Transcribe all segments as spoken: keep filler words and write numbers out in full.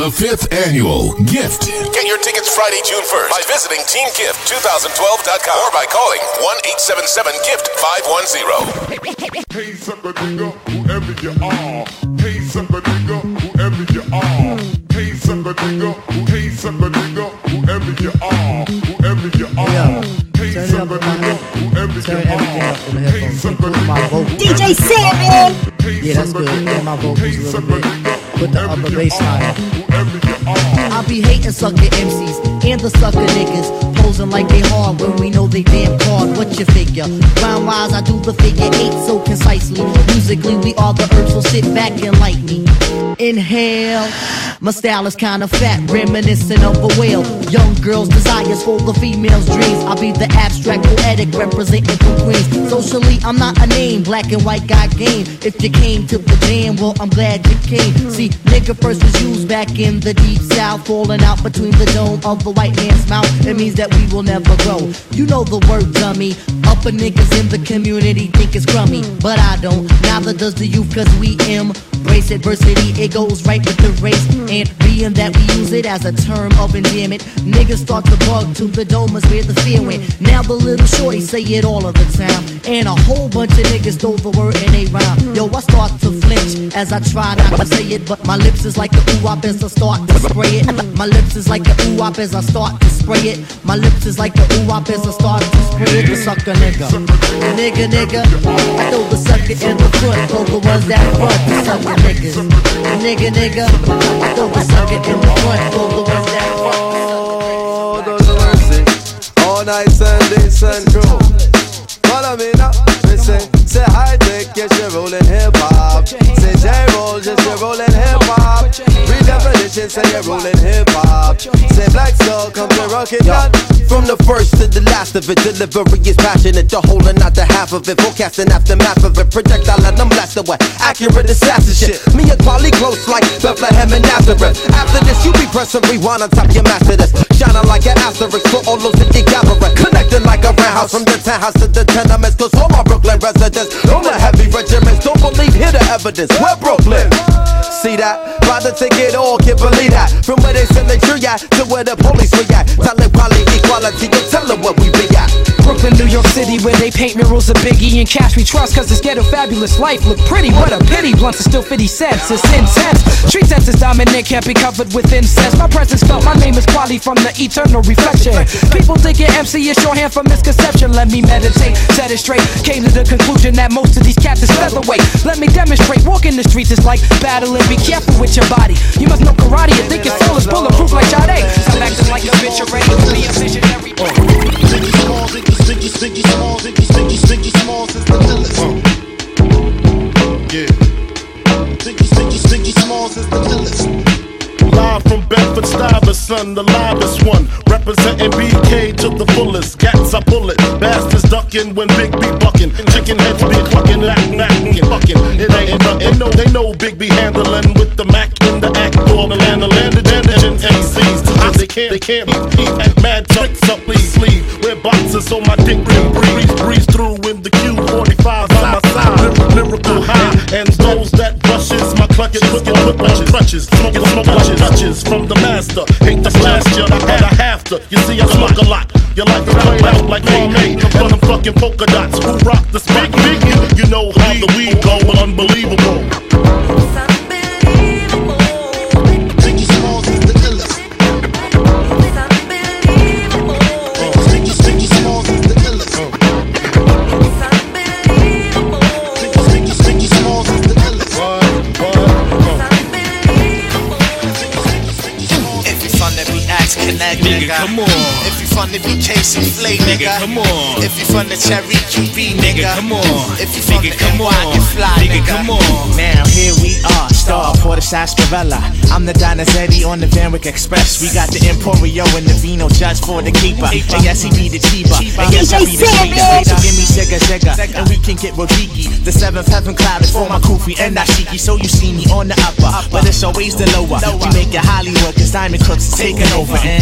the fifth annual Gift. Get your tickets Friday, June first by visiting team gift twenty twelve dot com or by calling one eight seven seven gift five one zero. Hey, sucker nigga, whoever you are. Hey, sucker nigga, whoever you are. Hey, sucker nigga, who hey, sucker nigga, whoever you are. Whoever you are. Hey, sucker nigga, whoever you are. Hey, sucker nigga, D J Sammy! Yeah, that's good. Get my vocals a little bit. Put the upper bass line. I be hating sucker M Cs and the sucker niggas, posing like they hard when we know they damn hard. What you figure? Round wise, I do the figure eight so concisely. Musically, we are the herbs, so sit back and like me. Inhale. My style is kinda fat, reminiscent of a whale. Young girls' desires for the female's dreams. I'll be the abstract poetic representing from Queens. Socially, I'm not a name, black and white got game. If you came to the jam, well, I'm glad you came. See, nigga first was used back in the deep south, falling out between the dome of the white man's mouth. It means that we will never grow. You know the word, dummy. Upper niggas in the community think it's crummy, but I don't. Neither does the youth, cause we embrace adversity. It goes right with the race, and being that we use it as a term of endearment, niggas start to bug to the dome is where the fear went. Now the little shorty say it all of the time, and a whole bunch of niggas throw the word in a rhyme. Yo, I start to flinch as I try not to say it, but my lips is like a ooh-wop as I start to spray it. My lips is like a ooh-wop as I start to spray it. My lips is like a ooh-wop as I start to spray it. The sucker nigga, nigga nigga, I throw the sucker in the front for the ones that front. The sucker niggas, nigga nigga, I throw the sucker in the front for the ones that front. Oh, those are mercy. All night Sunday Central. Follow me now. Say, say high tech, yes you're rolling hip hop. Say J roll, yes you're rolling hip hop. Redefinition, say you're rolling hip hop. Say Black Soul, come to rock it down. From the first to the last of it, delivery is passionate. The whole and not the half of it. Forecasting aftermath of it. Projectile let them blast away. Accurate assassin shit. Me and Quali close like Bethlehem and Nazareth. After this, you be pressing rewind on top your master this. Shining like an asterisk for all those that you gathering. Connecting like a roundhouse from the townhouse to the tenements. Cause all my Brooklyn residents, all the heavy regiments, don't believe, hear the evidence. We're Brooklyn. See that? Rather take it all, can't believe that. From where they send the tree at to where the police react. Tell them quality, equality, you tell them what we be at. Brooklyn, New York City, where they paint murals of Biggie and Cash we trust, cause this ghetto fabulous life look pretty. What a pity, blunts are still fifty cents, it's intense. Street sense is dominant, can't be covered with incense. My presence felt, my name is Quali from the eternal reflection. People thinking M C is shorthand for misconception. Let me meditate, set it straight. Came to the conclusion that most of these cats is featherweight. Let me demonstrate, walking the streets is like battling. Be careful with your body, you must know karate and think your soul is bulletproof like Sade. Stop acting like a bitch already, be a visionary. Ziggy Smalls, Ziggy, Ziggy, Ziggy Smalls, Ziggy, Ziggy, Ziggy Smalls is the illest. Yeah. Ziggy, Ziggy, Ziggy Smalls is the illest. Live from Bedford-Stuyvesant, the livest one. Representing B K to the fullest. Gats I pull it, bastards ducking when Big B bucking. Chicken heads be clucking, knacking, knacking, fucking. It ain't nothing, no, they know Big B handling with the Mac in the act. All the land, the land, the engines, A Cs. They can't, they can't eat at mad tricks up please sleeve. Wear boxes on my dick rim, breeze, breeze through in the Q forty-five by my side. Lyrical, lyrical high, and those that brushes my clutches, put your foot on crutches, smoking, smoke touches, touches from the master. Hate to blast you, and I have to. You see, I smoke a lot. You like to play out like Kwame, and them fucking polka dots. Who rock the spot? Big, big, you know how the weed go, unbelievable. Connect, nigga, nigga, come on. If you from the B K C Flay, nigga, nigga, come on. If you from the Cherry Q B, nigga, nigga, come on. If you from nigga, the N Y, get fly, nigga, nigga, come on. Now here we are, star for the sarsaparilla. I'm the Donizetti on the Van Wyck Express. We got the Emporio and the Vino just for the keeper. And yes, he be the cheaper. And yes, I be the sweeter. So give me Sega Sega, and we can get Rodiki. The seventh heaven cloud is for my Kufi and Ashiki. So you see me on the upper, but it's always the lower. We make it Hollywood, cause Diamond Crooks is taking over. And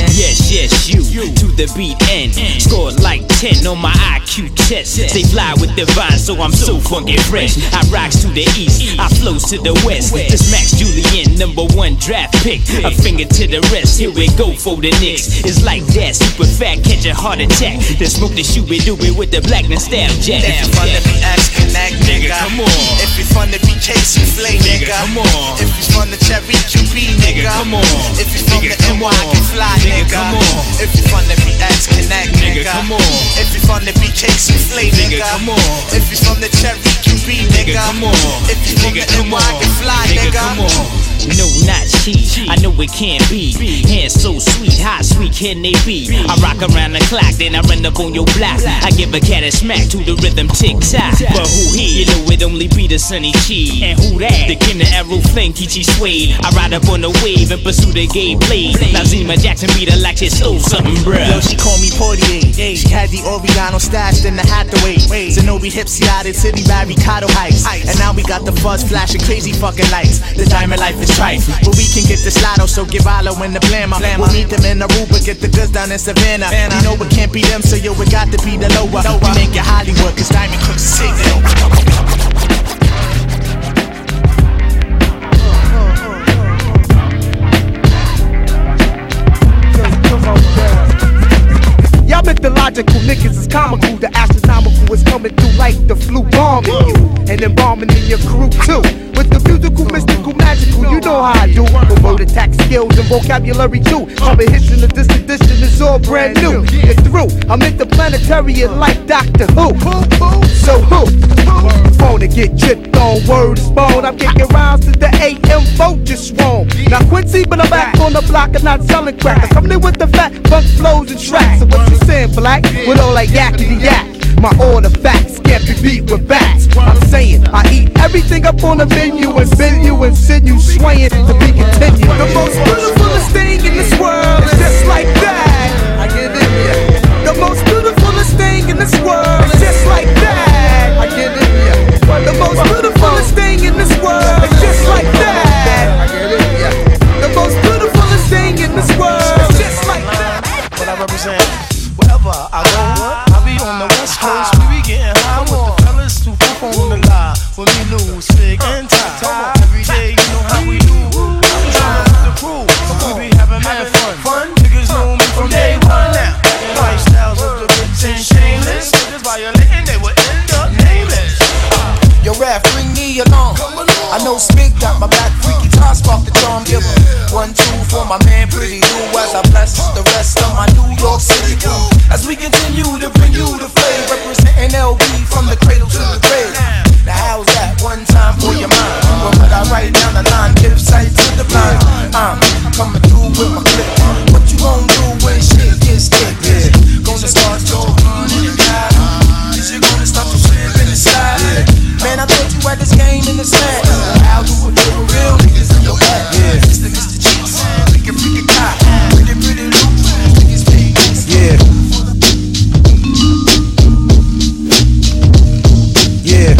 Yes, yes, you, to the beat end. Scored like ten on my I Q test. They fly with divine, so I'm so funky fresh. I rocks to the east, I flows to the west. This Max Julian, number one draft pick. A finger to the rest, here we go for the Knicks. It's like that, super fat, catch a heart attack. Then smoke the shooby dooby with the black and stab jack. If you fun to be ass connect, nigga, come on. If you fun to be Casey Flay, nigga, come on. If you fun to Cherry Q B, nigga, come on. If you from the N Y, can fly, nigga, come on. If you fun to be ass connect, nigga, come on. If you fun to be Casey Flay, nigga, come on. If you from the Cherry Q B, nigga, come on. If you from the N Y, can fly, nigga, come on. No, not cheap, I know it can't be. Hands so sweet, how sweet can they be? I rock around the clock, then I run up on your block. I give a cat a smack to the rhythm tick-tock. But who he? You know it only be the Sunny Chi. And who that? The king of Arrow Flame, Kichi Suede. I ride up on the wave and pursue the gay blade. Now Zima Jackson beat her like she stole something, bruh. Yo, she called me Portier. She had the Oregano stashed in the Hathaway. Zenobi Hipsy out at City by Ricardo Heights. And now we got the fuzz flashing crazy fucking lights. The diamond life is trife, but we can get this lotto, so give Alo in the blammer. We'll meet them in Aruba, get the goods down in Savannah. You know it can't be them, so yo, it got to be the lower. We make it Hollywood, cause Diamond Cooks is sick. Y'all mythological niggas is comical. The astronomical is coming through like the flu bombing you, and then bombing in your crew too. With the musical, mystical, magical, you know how I do. Remote attack skills and vocabulary too. Coming hits in the distant edition is all brand new. Get through, I'm interplanetary and like Doctor Who. So who? Wanna get tripped on word is bone. I'm kicking rounds to the A M vote just swarm. Now Quincy, but I'm back on the block and not selling crack. I'm coming in with the fat funk flows and tracks. So what you saying, black? With all that yakety yak. My order facts can't be beat with bats. I'm saying I eat everything up on the menu and bend you and send you swaying to be continued. The most beautifulest thing in this world is just like that. I get in ya. The most beautifulest thing in this world is just like that. I get in ya. The most beautifulest thing in this world is just like that. I get in ya. The most beautifulest thing in this world is just like that. What I represent, wherever I go, I be on the West Coast. We be getting high with the fellas who fuck on the lie. When we lose, Fig and Ty. Every day, you know how we do. I'm trying with the crew. We be having mad fun. Fun niggas know me from day one now. Lifestyles of the rich and shameless. Niggas violating, they will end up nameless. Yo, rap, bring me along. I know Smig got my back, freaky toss off the charm. Give a one, two for my man, Pretty Lou, as I bless the rest of my New York City crew. As we continue to bring you the flavor, representing L B from the cradle to the grave. Now how's that? One time for your mind. When would I write down the line, give sight to the blind? I'm coming through with my clip. What you gon' do when shit gets thick? Yeah, gonna start your running and riding. Is you gonna stop to slip in the side? Man, I told you at this game in the sand. I'll do it for real niggas in your back. Yeah, this nigga's the cheats. We can freak a guy. Pretty, pretty loose. Niggas big. Yeah. Yeah.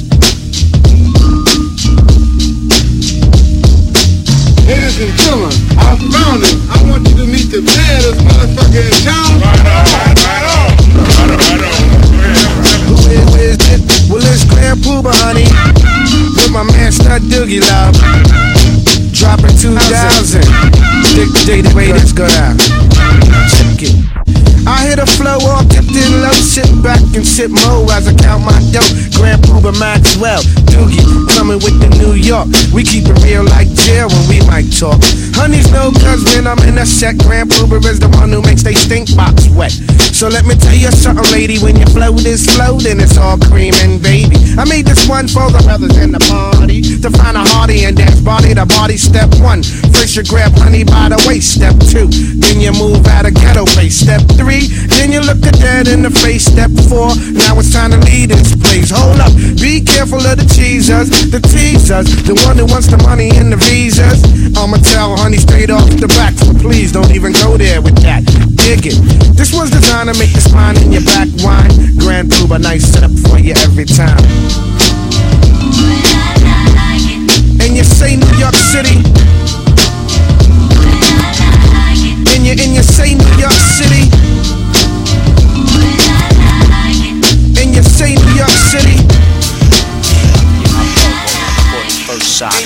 Ladies and gentlemen, I found it. I want you to meet the baddest motherfucker in town. Right on, right, right on. Right on, right on. Who is it? Well, it's Grand Pooba, honey. With my man Stud Doogie Love. Dropping two thousand. Dick, dick, wait, let's go down. Check it. I hit a flow off, dipped in low, sit back and sip mo as I count my dough. Grand Pooba Maxwell, Doogie, coming with the New York. We keep it real like jail when we might talk. Honeys know cause when I'm in a set, Grand Pooba is the one who makes they stink box wet. So let me tell you something, lady, when your flow is flow, then it's all creaming, baby. I made this one for the brothers in the party, to find a hearty and dance body to body. Step one, first you grab honey by the waist. Step two, then you move out of ghetto place. Step three, then you look at dead in the face. Step four, now it's time to leave this place. Hold up, be careful of the cheesers, the teasers, the one that wants the money and the visas. I'ma tell honey straight off the back, so please don't even go there with that. Dig it. This was designed to make the spine in your back whine. Grand Pooba, nice setup for you every time. And you say New York City, and you and you say York City. And you say New York City. First shot.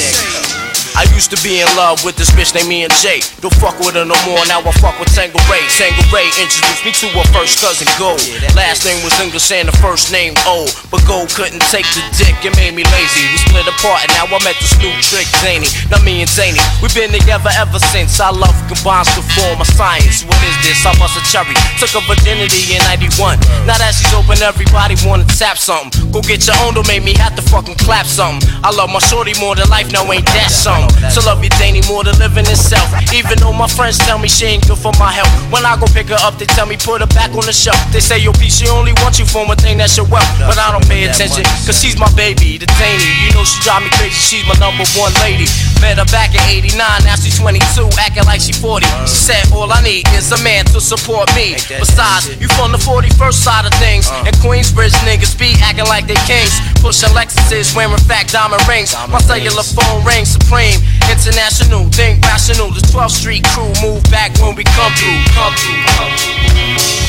I used to be in love with this bitch named me and Jay. Don't fuck with her no more, now I fuck with Tango Ray. Tango Ray introduced me to her first cousin Gold. Last name was English and the first name O. But Gold couldn't take the dick, it made me lazy. We split apart and now I met this new trick, Zany. Now me and Zany, we been together ever since. Our love combines to form a science. What is this? I bust a cherry. Took her virginity in ninety-one. Now that she's open, everybody wanna tap something. Go get your own, don't make me have to fucking clap something. I love my shorty more than life, now ain't that something? So love you, Danny, more than living itself. Even though my friends tell me she ain't good for my health. When I go pick her up, they tell me put her back on the shelf. They say, yo, P, she only wants you for one thing, that's your wealth. But I don't pay attention, cause she's my baby, the Danny. You know she drive me crazy, she's my number one lady. Met her back in eighty-nine, now she's twenty-two, acting like she forty. She said, all I need is a man to support me. Besides, you from the forty-first side of things. And Queensbridge niggas be acting like they kings. Pushing Lexuses, wearing fat diamond rings. My cellular phone rings supreme. International, think rational. The twelfth Street crew move back when we come through. Come through, come through.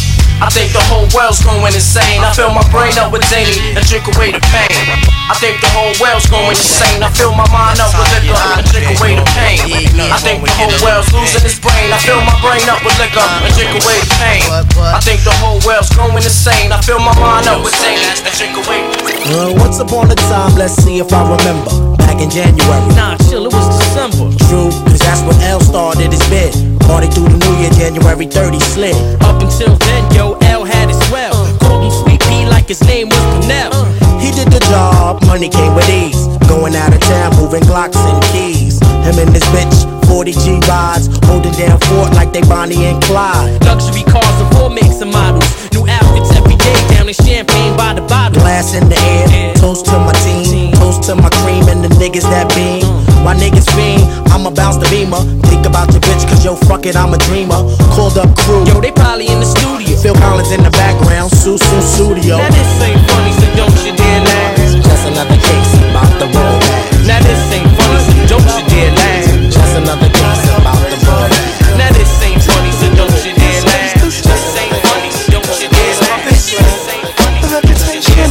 I think the whole world's going insane. I fill my brain up with Zany and drink away the pain. I think the whole world's going insane. I fill my mind up with liquor and drink away the pain. I think the whole world's losing its brain. I fill my brain up with liquor and drink away the pain. I think the whole world's going insane. I fill my mind up with Zany and drink away the pain. Uh, once upon a time, let's see if I remember. Back in January. Nah, chill, it was December. True, cause that's when L started his bid. Party through the new year, January thirtieth slid. Up until then, yo, L had it swell. Uh, Called him Sweet Pea like his name was Pernell. Uh, he did the job, money came with ease. Going out of town, moving Glocks and keys. Him and this bitch, forty G rides, holding down fort like they Bonnie and Clyde. Luxury cars of all makes and models. New outfits every day, down in Champagne by the bottle. Glass in the air, yeah. Toast to my team, toast to my cream and the niggas that beam. My niggas fiend, I'ma bounce the beamer. Think about your bitch, cause yo, fuck it, I'm a dreamer. Called up crew, yo, they probably in the studio. Phil Collins in the background, Su Su Studio. Now this ain't funny, so don't you dare laugh. Just another case about the road. Now this ain't funny, so don't you dare laugh. Just another case about the road. Now this ain't funny, so don't you dare laugh. This ain't funny, so don't you dare laugh. This ain't funny, so don't you dare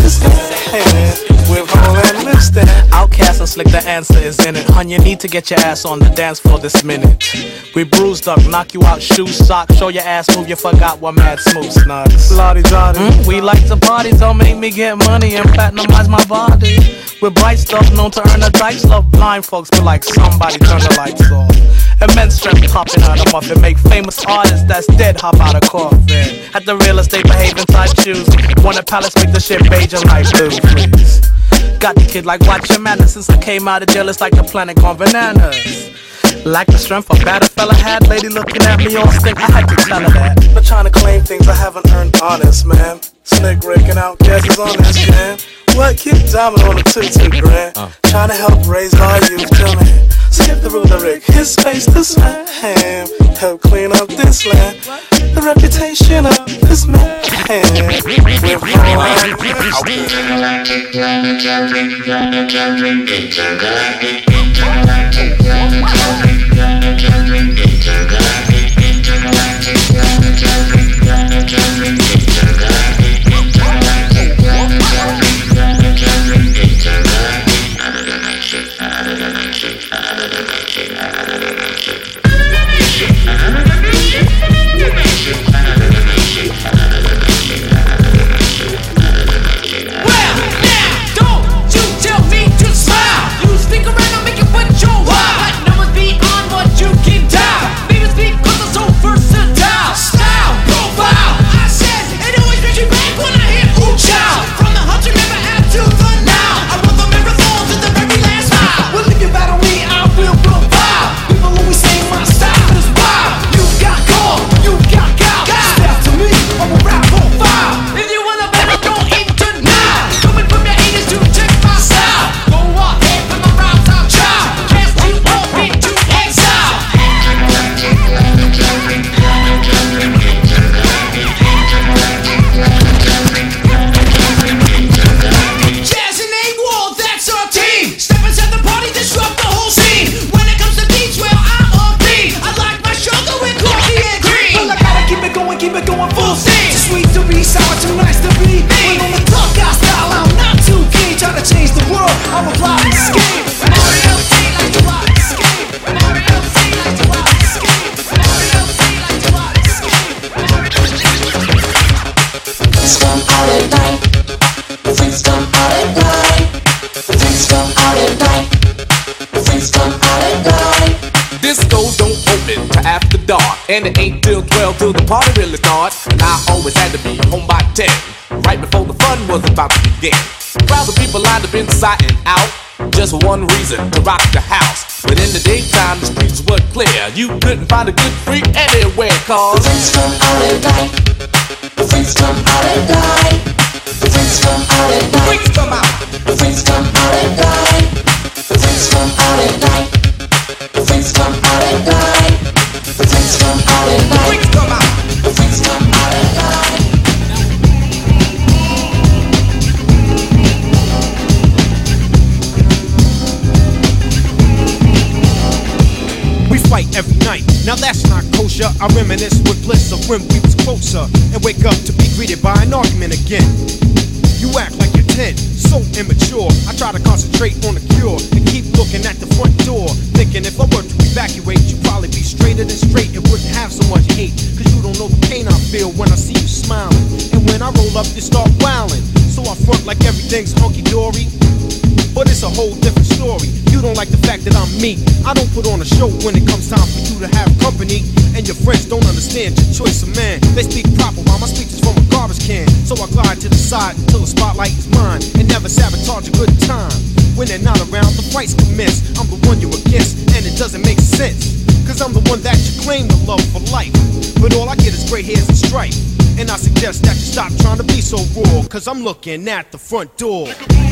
laugh. With whole and lipstick. Outcast and slick, the answer is in it. Hun, you need to get your ass on the dance floor this minute. We bruised up, knock you out, shoe sock, show your ass move, you forgot what mad smooth snugs. Lottie Dottie. Mm, we like to party, don't make me get money and platinumize my body. With bright stuff known to earn a dice, love blind folks, but like somebody turn the lights off. Immense strength popping out of muffin, make famous artists that's dead hop out of coffin. At the real estate behaving type shoes, want a palace, make the shit Bajan like blue, please. Got the kid like watch your manners. Since I came out of jail, it's like the planet gone bananas. Lack the strength a bad fella had. Lady looking at me all stink, I had to tell her that. Not trying to claim things I haven't earned, honest man. Slick raking out guesses on that jam. What, keep diamond on the two two grand. uh. Trying to help raise our youth, tell me. Skip the ruler Rick, his space this man. Help clean up this land. The reputation of this man. We're Stick around, I'll make it put your wild. Numbers be discos don't open till after dark, and it ain't till twelve till the party really starts. And I always had to be home by ten, right before the fun was about to begin. Crowds of people lined up inside and out, just one reason, to rock the house. But in the daytime the streets were clear, you couldn't find a good freak anywhere. Cause the freaks come out at night, the freaks come out at night, the freaks come out at night, the freaks come out, the freaks come out at night, the freaks come out at night, the freaks come out at night, the freaks come out at night, the freaks come out, the freaks come out at night. We fight every night, now that's not kosher. I reminisce with bliss of when we was closer, and wake up to be greeted by an argument again. You act like you're ten, so immature. I try to concentrate on the cure and keep looking at the front door, thinking if I were to evacuate, you'd probably be straighter than straight and wouldn't have so much hate. Cause you don't know the pain I feel when I see you smiling, and when I roll up you start wilding. So I front like everything's hunky-dory, but it's a whole different story. You don't like the fact that I'm me. I don't put on a show when it comes time for you to have company, and your friends don't understand your choice of man. They speak proper while my speech is from a garbage can. So I glide to the side until the spotlight is mine, and never sabotage a good time. When they're not around, the fights commence. I'm the one you're against, and it doesn't make sense, cause I'm the one that you claim to love for life, but all I get is gray hairs and strife. And I suggest that you stop trying to be so raw, cause I'm looking at the front door.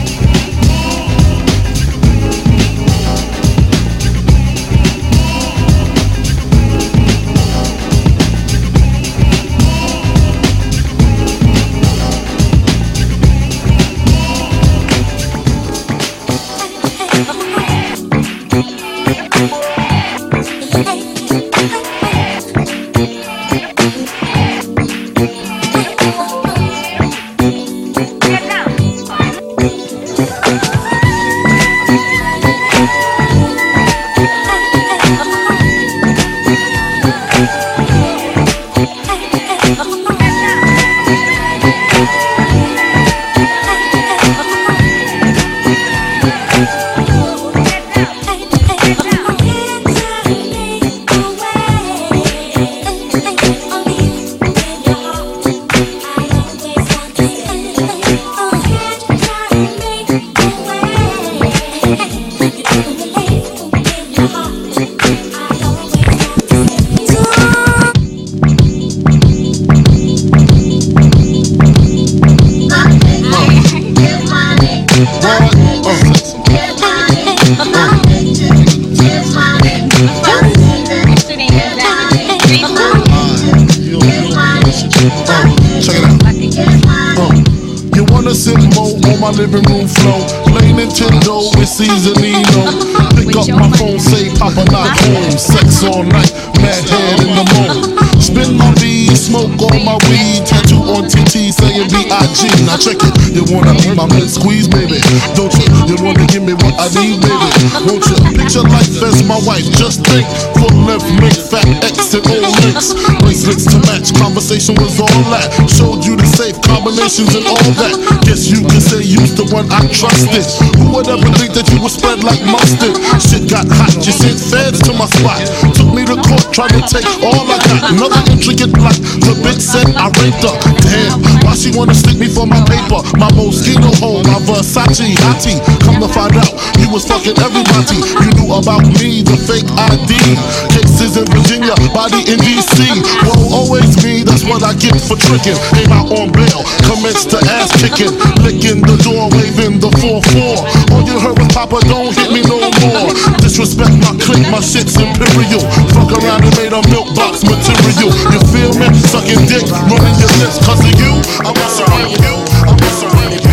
My living room flow, play Nintendo with Seasonino. Pick up my phone, say Papa not home. Sex all night, mad head in the moon. Spin my beat, smoke all my weed. Tattoo on T T saying B I G. Now check it, you wanna be my mint squeeze, baby? Don't you? You wanna give me what I need, baby? Won't you? Picture life as my wife, just think. Full length, make fat X and O links. Bracelets to match, conversation was all that. Showed you the safe combinations and all that. Guess you could say you's the one I trusted. Who would ever think that you would spread like mustard? Shit got hot, you sent feds to my spot. Took me to court, tried to take all I got. Another intricate plot, the bitch said I raped her. Damn, why she wanna stick me for my paper? My Moschino home, my Versace hottie. Come to find out, you was fucking everybody. You knew about me, the fake I D. Cases in Virginia, body in D C. Won't always me, that's what I get for tricking. Came out on bail, commenced to ass kicking. Licking the door, waving the four four. All you heard was Papa, don't hit me no more. Disrespect my clique, my shit's imperial. Fuck around and made a milk box material. You feel me? Sucking dick, running your lips. Cause of you, I was around you. I was around you.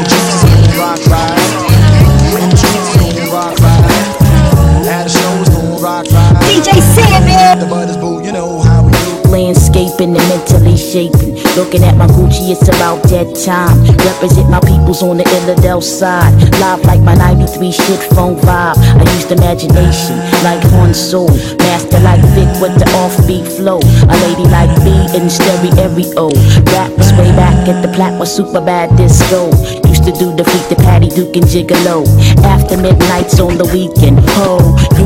Rock ride. In the streets, gon' rock ride. At the shows, gon' rock ride. D J Sammy. The butters boo, you know how we do. Landscaping and mentally shaping. Looking at my Gucci, it's about dead time. Represent my peoples on the Illidale side. Live like my ninety-three shit phone vibe. I used imagination like Han Solo. Master like Vic with the offbeat flow. A lady like me in stereo. Rap was way back at the plat was super bad disco. Used to do the freak, the Patty Duke and Gigolo. After midnights on the weekend. Ho, you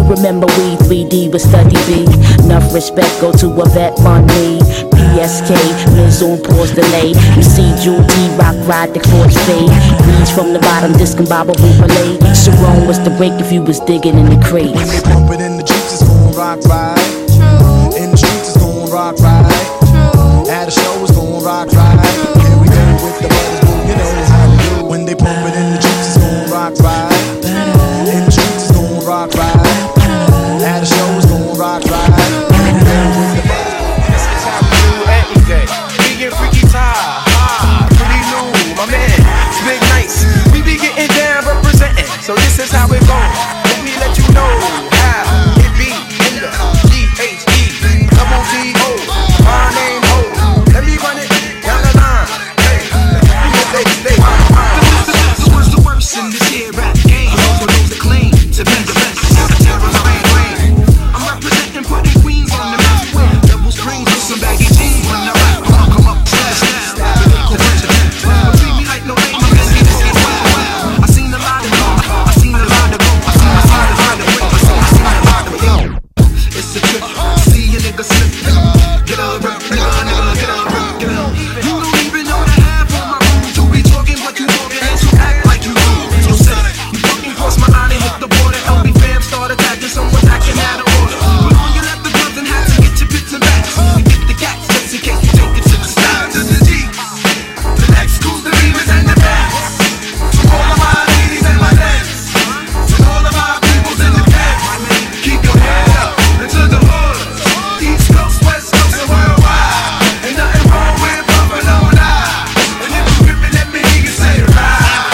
You remember we three D with Study B. Enough respect go to a vet on me. P S K, Miz on pause delay. You see Jewel T rock ride the clutch fade. Reads from the bottom, discombobable relay. Sharon was the break if you was digging in the crates. When they bump it in the Jeeps, it's gon' rock right. True. In the streets, it's gon' rock right. True. At a show, it's gon' rock right. Here we go with the brothers, boo, you know how to do. When they bump it in the Jeeps, it's gon' rock right. In the streets, it's gon' rock right. At a show, it's gon' rock right. Here we go with the brothers. This is how we do any day. Me and Freaky Ty, ah, Pretty Lou, my man, it's Big Nice. We be getting down representing, so this is how it goes. Let me let you know how it be in the G H E double D O. My name Ho. Let me run it down the line. Hey, stay, stay. The worst, the worst in this here rap game. For those that claim to be the best, I terror rain, rain. I'm representing, putting queens on the map. Double strings with some baggy jeans when I rap. Come up, come up, style, style. Political president. Don't treat me like no lame. I'm messy, messy, wow. I seen a lot of go. I seen a lot of go. I seen a lot of try to win. I seen, I seen a lot of go. It's a trip. See a nigga slip. Get up, nigga, nigga, get up, get up. You don't even know the half of my rules. You be talking what you talking and you act like you do. So say, you fucking cross my line and hit the border. L B fam start attacking, someone's acting out of order. Put on your leather gloves and hats and get your bits and bats. And get the cats just in case you take it to the style. To the G, the next schools, the beavers and the bats. To all of my ladies and my dads. To all of my peoples in the camps. Keep your head up into the hood. East Coast, West Coast, and worldwide. Ain't nothing wrong with bumping on I. And if you rip it, let me hear you say ride.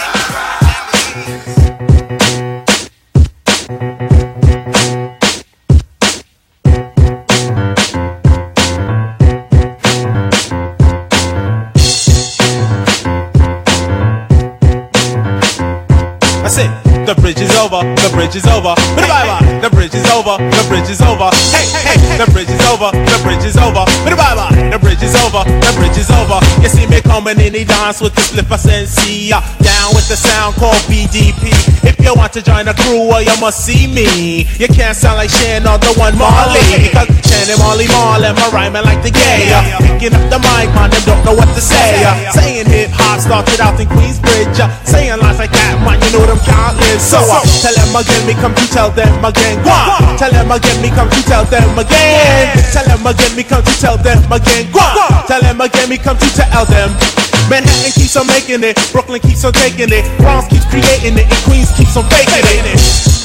I say, the bridge is over, the bridge is over. Bye bye. The bridge is over, the bridge is over. Hey, hey, the bridge is over, the bridge is over. Bye bye. The bridge is over, the bridge is over. You see me coming in the dance with the slipper sensei. Uh, down with the sound called B D P. If you want to join the crew, well, you must see me. You can't sound like Shan or the one Marley. Cause Shan and Marley Marl and my rhyming like the gay. Uh, picking up the mic, man, them don't know what to say. Uh, saying hip hop started out in Queensbridge. Uh, saying lines like that, man, you know them can't live. So uh, tell them again, me come to tell them again. Go on. Tell them again, me come to tell them again. Tell them again, me come to tell them again. Go on. Tell them again, me come to tell them. Manhattan keeps on making it, Brooklyn keeps on taking it, Bronx keeps creating it, and Queens keeps on baking it.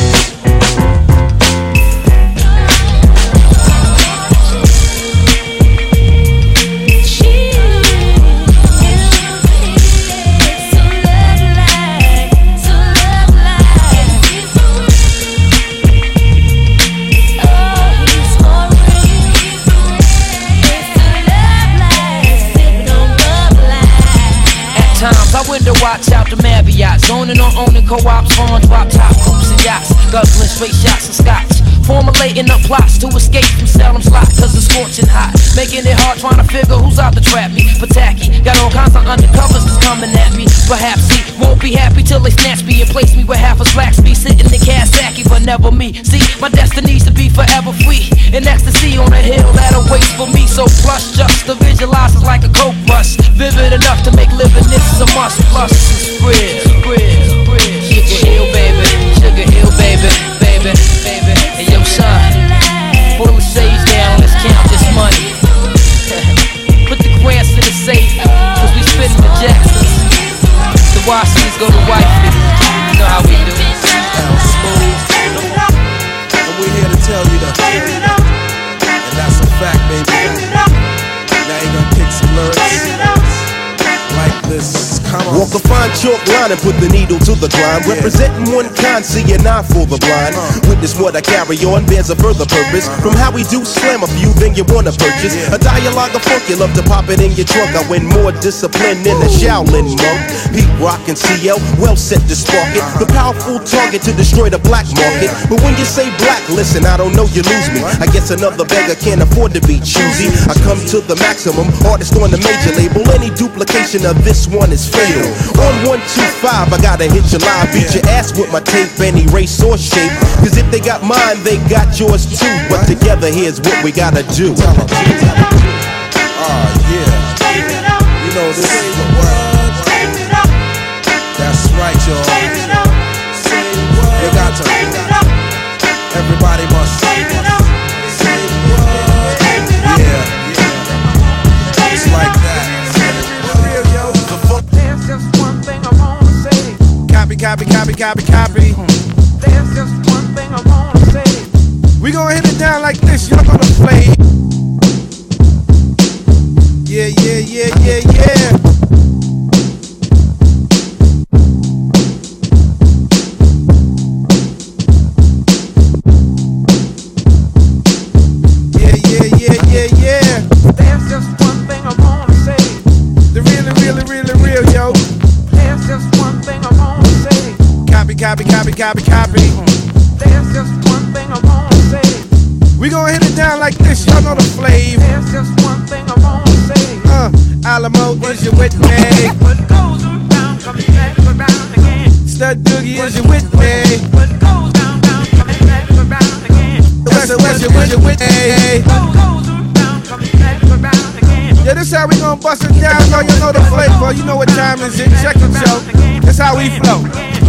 I window watch out the Marriott, zoning on owning co-ops, on drop top coops and yachts, guzzling straight shots of scotch, formulating up plots to escape from Salem's Lot, cause it's scorching hot, making it hard trying to figure who's out to trap me. But tacky, got all kinds of undercovers that's coming at me. Perhaps he won't be happy till they snatch me and place me where half a slack be sitting in Kawasaki, but never me. See, my destiny's to be forever free, in ecstasy on a hill that awaits for me. So plush, just to visualize is like a coke rush, vivid enough to make living this a must. Plus it's real, real, real. Sugar Hill, baby, Sugar Hill, baby, baby, baby. And yo, son, pull the sage down, let's count this money. Put the grants in the safe, cause we spitting the Jacksons. The Washingtons go to wifey, you know how we do. And we're here to tell you that, and that's a fact, baby. Now you gonna pick some lyrics like this. Walk a fine chalk line and put the needle to the grind. Representing one kind, seeing eye for the blind. Witness what I carry on bears a further purpose. From how we do slam a few, then you wanna purchase a dialogue of funk. You love to pop it in your trunk. I win more discipline than a Shaolin monk. Pete Rock and C L, well set to spark it. The powerful target to destroy the black market. But when you say black, listen, I don't know, you lose me. I guess another beggar can't afford to be choosy. I come to the maximum, artist on the major label. Any duplication of this this one is fatal. On one two five, I gotta hit your line, beat your ass with my tape, any race or shape. Cause if they got mine, they got yours too. But together, here's what we gotta do. Oh yeah, you know this ain't the world. That's right, y'all. You got to. Everybody must say yeah, it's like that. There's just one thing I wanna say. Copy, copy, copy, copy, copy. There's just one thing I wanna say. We gonna hit it down like this, y'all gonna play. Yeah, yeah, yeah, yeah, yeah. Yeah, yeah, yeah, yeah, yeah. There's just one thing I wanna say. The really, really, really real, yo. There's just one thing I wanna say. Copy, copy, copy, copy, copy. There's just one thing I wanna say. We gonna hit it down like this, y'all know the flavor. There's just one thing I wanna say. Uh, Alamo, is you with me? What goes around comes back around again. Stud Doogie, is you with me? What goes down, down, comes back around again. West, west, you, west, you with me? What goes around comes back around again. Yeah, this how we gon' bust it down, so you know the flavor. You know what time is it, check it, yo. That's how we flow.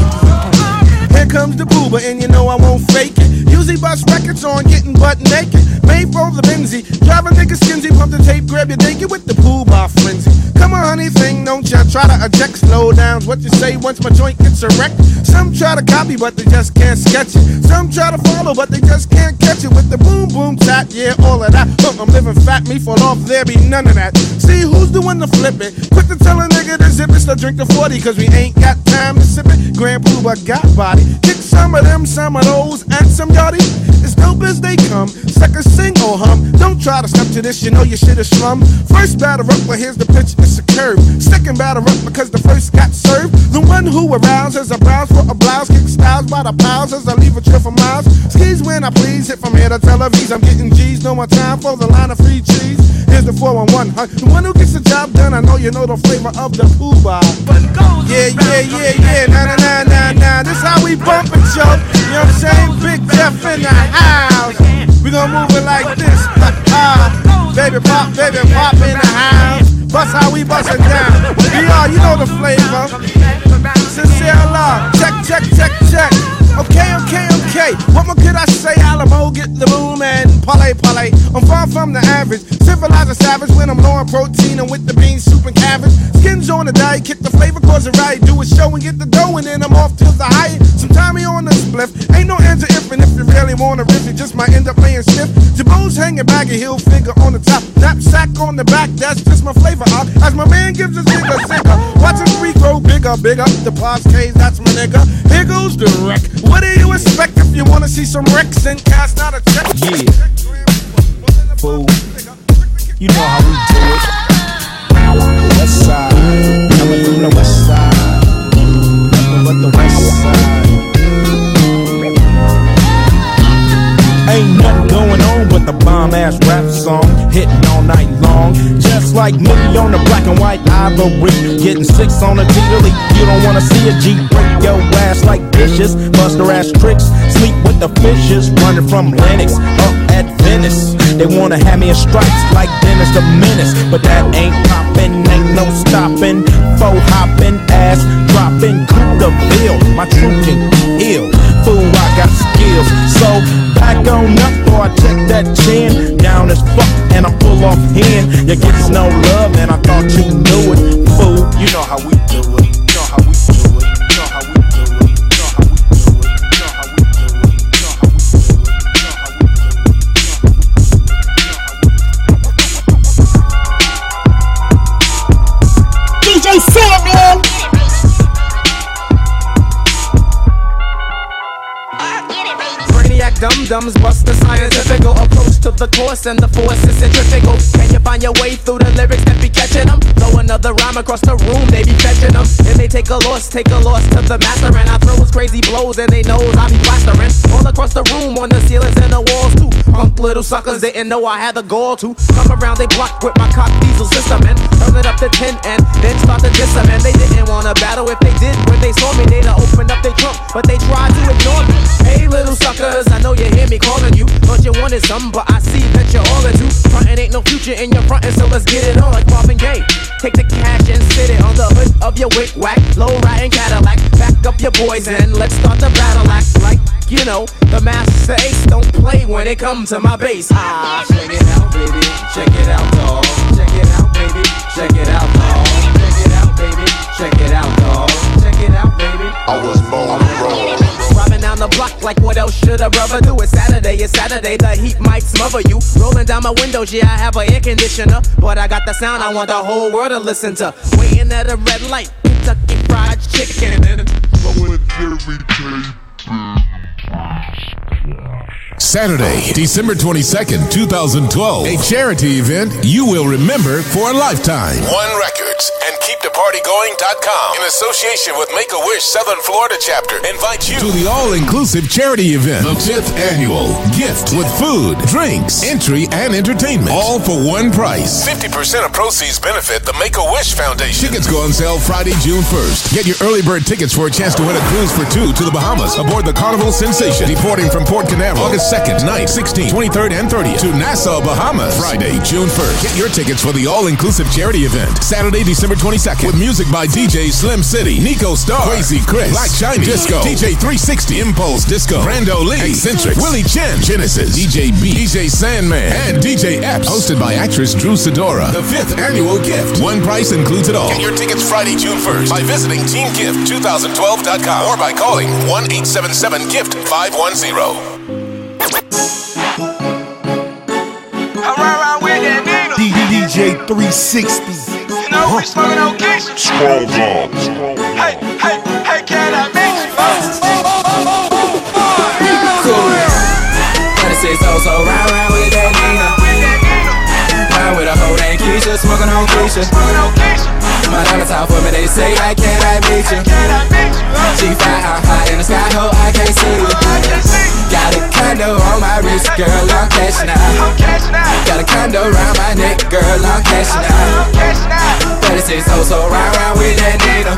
Here comes the booba, and you know I won't fake it. Usually bust records on getting butt naked. Made for the Benzie, drive a nigga skinsy, pump the tape, grab your dinky with the pool bar frenzy. Come on, honey, thing, don't ya try to eject. Slow down, what you say once my joint gets erect. Some try to copy, but they just can't sketch it. Some try to follow, but they just can't catch it. With the boom, boom, tap, yeah, all of that. Look, I'm living fat, me fall off, there be none of that. See who's the one to flip it. Quick to tell a nigga to zip it, so drink the forty, cause we ain't got time to sip it. Grand Pooba got body. Kick some of them, some of those, and some yachty. As dope as they come, suckers sing or hum. Don't try to step to this, you know your shit is slum. First batter up, well here's the pitch, it's a curve. Second batter up because the first got served. The one who arouses a browse for a blouse, kick styles by the piles as I leave a trail for miles. Skis when I please, hit from here to Tel Aviv. I'm getting G's, no more time for the line of free cheese. Here's the four one one, huh? The one who gets the job done, I know you know the flavor of the Pooba. Yeah, yeah, yeah, yeah, nah, nah, nah, nah, nah. This how we bump it, yo. You know what I'm saying? Big Jeff in the house. We gon' move it like this. Ah, baby pop, baby pop in the house. Bust how we bust it down. We are, you know the flavor. Sincere love. Check, check, check, check. Okay, okay, okay. What more could I say? Alamo, get the boom and parlay, parlay. I'm far from the average. Civilized a savage when I'm low in protein and with the beans, soup and cabbage. Skins on the diet, kick the flavor, cause it right. Do a show and get the dough and then I'm off till the high. Sometime he on the spliff. Ain't no answer if and if you really wanna riff, you just might end up playing stiff. Jabos hanging back a heel figure on the top. Knapsack on the back, that's just my flavor. Uh, as my man gives his nigga singer. Watch his freak grow bigger, bigger. The Paz K's, that's my nigga. Here goes the wreck. What do you expect if you wanna see some wrecks and cast not a check? Yeah. Fool. You know how we do it. West side. Coming from the west side. Nothing but the west side. Ain't nothing going on but the bomb ass rap song hitting all night long. Just like me on the black and white ivory, getting six on a G to leak. You don't wanna see a G break your ass like dishes, bust her ass tricks, sleep with the fishes, running from Lennox up at Venice. They wanna have me in stripes like Dennis the Menace, but that ain't poppin', ain't no stopping. Faux hopping, ass dropping, coup de ville. My true king ill, fool, I got skills. So back on up, or I check that chin down as fuck, and I pull off hand. You get no love, and I thought you knew it, fool. You know how we do it. You know how we do it. You know how we do it. You know how we do it. You know how we do it. You know how we do it. D J Sandman. Dum-dums bust the scientific approach to the the course and the force is centrifugal. Can you find your way through the lyrics that be catching them? Throw another rhyme across the room, they be fetching them. And they take a loss, take a loss to the master. And I throw his crazy blows and they knows I be plastering. All across the room, on the ceilings and the walls too. Punk little suckers didn't know I had the gall to come around, they block with my cock diesel system and turn it up to ten and then start to diss them. And they didn't wanna battle, if they did when they saw me, they'd have opened up their trunk, but they tried to ignore me. Hey little suckers, I know you hear me calling you. Thought you wanted something, but I see that you're all into frontin'. Ain't no future in your frontin', so let's get it on like Marvin Gaye. Take the cash and sit it on the hood of your wick whack, low riding Cadillac. Back up your boys and let's start the battle. Act like you know the master ace don't play when it comes to my bass. Ah, check it out, baby. Check it out, dawg. Check it out, baby. Check it out, dawg. Check it out, baby. Check it out, dawg. Check it out, baby. I was born to roll. Driving down the block like what else should a brother do? It's Saturday, it's Saturday, the heat might smother you. Rolling down my windows, yeah, I have an air conditioner, but I got the sound I want the whole world to listen to. Waiting at a red light, Kentucky Fried Chicken. Saturday, December twenty-second, two thousand twelve. A charity event you will remember for a lifetime. One Records and keep the party going dot com in association with Make-A-Wish Southern Florida chapter invite you to the all-inclusive charity event, the fifth annual gift with food, drinks, entry, and entertainment, all for one price. fifty percent of proceeds benefit the Make-A-Wish Foundation. Tickets go on sale Friday, June first. Get your early bird tickets for a chance to win a cruise for two to the Bahamas aboard the Carnival Sensation, deporting from Port Canaveral August second, ninth, sixteenth, twenty-third, and thirtieth to Nassau, Bahamas, Friday, June first. Get your tickets for the all-inclusive charity event Saturday, December twenty-second, with music by D J Slim City, Nico Star, Crazy Chris, Black Shiny, Disco, D J three sixty, Impulse Disco, Brando Lee, Eccentric, Willie Chen, Genesis, D J B, D J Sandman, and D J Epps. Hosted by actress Drew Sidora. The fifth annual gift. One price includes it all. Get your tickets Friday, June first by visiting team gift twenty twelve dot com or by calling one eight seven seven gift five one zero. D J three sixty. You know we smoking on Keisha. Scroll on. Hey, hey, hey, can I make you Cool. twenty-six oh so round round with that Nina. Round with a hoe named Keisha, smoking on Keisha. My diamonds out for me, they say I can't I meet you. G five, I'm hot in the sky, ho, I can't see you. Got a condo on my wrist, girl, I'm cashing out. Got a condo around my neck, girl, I'm cashing out. thirty-six oh so round round with that Nina.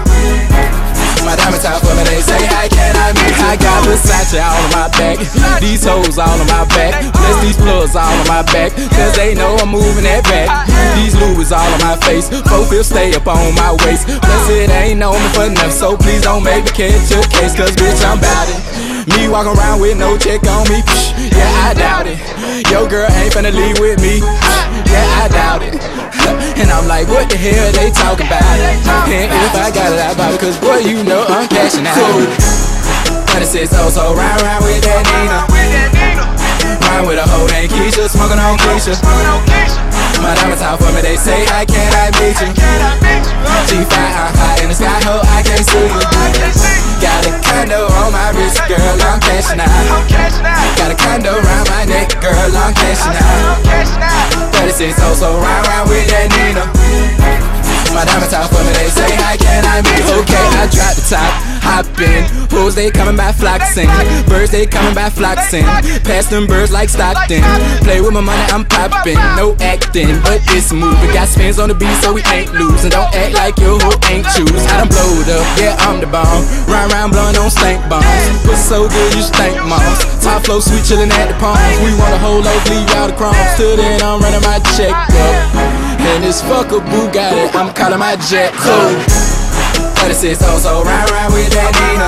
My diamonds out for me, they say I can't I meet you. I got Versace all on my back, these hoes all on my back, plus these plugs all on my back, cause they know I'm moving that back. These Louis all on my face, four fifths stay up on my waist, plus it ain't on me for enough, so please don't make me catch your case, cause bitch I'm bout it. Me walk around with no check on me, yeah I doubt it. Yo girl ain't finna leave with me, yeah I doubt it. And I'm like, what the hell they talking about? And if I got it, I bought it, cause boy, you know I'm cashing out. twenty-six oh so round round with that Nina. Round with a hoe named Keisha, smoking on Keisha. My diamonds out for me, they say I can't I meet you. G five, I'm hot in the sky, ho, I can't see you. Got a condo on my wrist, girl, I'm cashing out. Got a condo around my neck, girl, I'm cashing out. thirty-six oh so round round with that Nina. My diamonds out for me, they say I can't I meet you. Okay, I drop the top, hop in. Hoes, they coming by flocking. Birds, they coming by flocking. Pass them birds like Stockton. Play with my money, I'm popping. No acting, but it's moving. Got spins on the beat, so we ain't losing. Don't act like your hoe ain't choose. I done blowed up, yeah, I'm the bomb. Round round blowing on stank bombs. But so good, you stink moms. Top flow, sweet chillin' at the palms. We want a whole loaf, leave out the crumbs. Till then, I'm running my check up. And this fucker Bugatti, I'm calling my jet cool. thirty-six oh so round round with that Nina.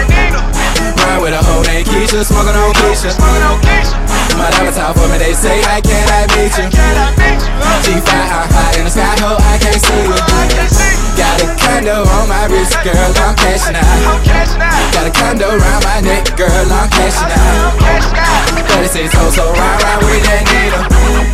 Round with a hoe named Keisha, smoking on Keisha. My diamonds out for me, they say I can't I meet you. G five, I'm hot in the sky, ho, I can't see you. Got a condo on my wrist, girl, I'm cashing out. Got a condo around my neck, girl, I'm cashing out. thirty-six oh so round round with that Nina.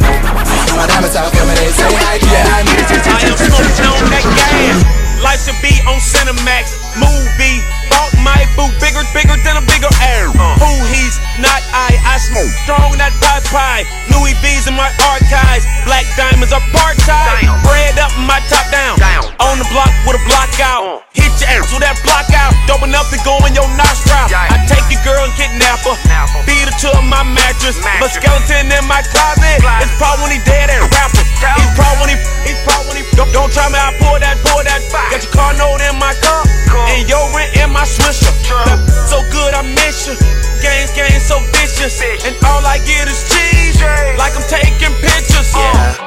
My diamonds out for me, they say I can't I meet you. I am smoking on that gas. Life should be on Cinemax. Movie, bought my boo, bigger, bigger than a bigger air. Uh. Who he's not I, I smoke. Strong in that pie pie. Louis V's in my archives. Black diamonds apartheid. Bread up and my top down. On the block with a block out. Hit your ass with that block out. Dope enough to go in your nostril. I take your girl and kidnap her. Feed her to my mattress. But skeleton in my closet. It's probably when he dead and rapper. He's probably when he, he's probably when he. Don't, don't try me, I pour that, pour that. Got your car note in my car. And your rent in my swisher. So good I miss you. Games, games so vicious. And all I get is cheese. Like I'm taking pictures. Yeah.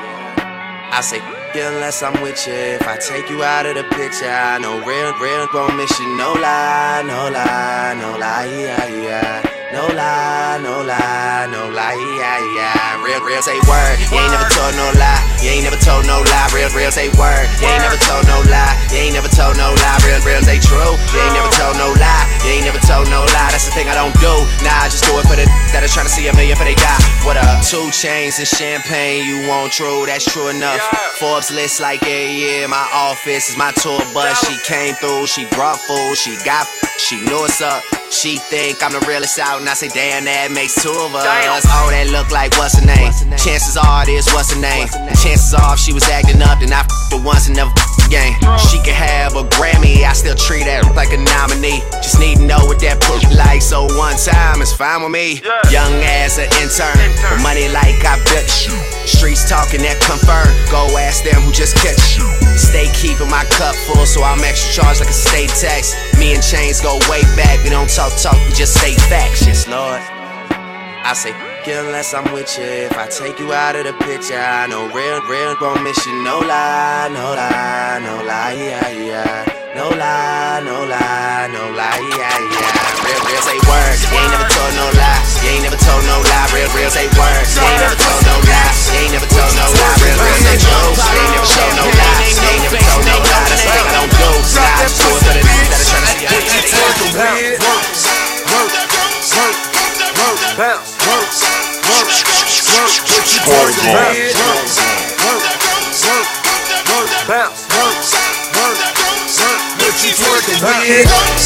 I say, unless I'm with you. If I take you out of the picture, I know real, real gon' miss you. No lie, no lie, no lie, yeah, yeah. No lie, no lie, no lie, yeah, yeah. Real, real say word. You ain't never told no lie. You ain't never told no lie. Real, real say word. You ain't never told no lie. You ain't never told no lie. Real, real say true. You ain't never told no lie. You ain't never told no lie. That's the thing I don't do. Nah, I just do it for the that are trying to see a million for they die. What up? Two chains and champagne. You want true? That's true enough. Forbes list like yeah, yeah. My office is my tour bus. She came through. She brought food. She got. She knew what's up. She think I'm the realest out, and I say, damn, that makes two of us. Oh, that look like what's her name? Chances are this, what's her name? Chances are if she was acting up, then I f***ed her once and never f***ed again. She could have a Grammy, I still treat her like a nominee. Just need to know what that push like, so one time is fine with me. Young ass an intern, with money like I built you. Streets talking that confirm. Go ask them who just catch you. Stay keeping my cup full, so I'm extra charged like a state tax. Me and Chains go way back. We don't talk talk, we just say facts. Yes, Lord. I say, unless I'm with you. If I take you out of the picture, I know real, real gon' miss you. No lie, no lie, no lie, yeah, yeah. No lie, no lie, no lie, yeah, yeah. Real, real say word. You ain't never told no lie. You ain't never told no lie. Real, real say word. You ain't never told no lie. You ain't never told no lie. Real, real say true. You ain't never told no lie. You ain't never told no lie. That's the thing I don't do. Nah, I just do it for the dudes that are trying to see how they get. Work, work, work, bounce, work, work, work, what you twerking with? Work, work, work, work, bounce, work, work, work, what you twerking with?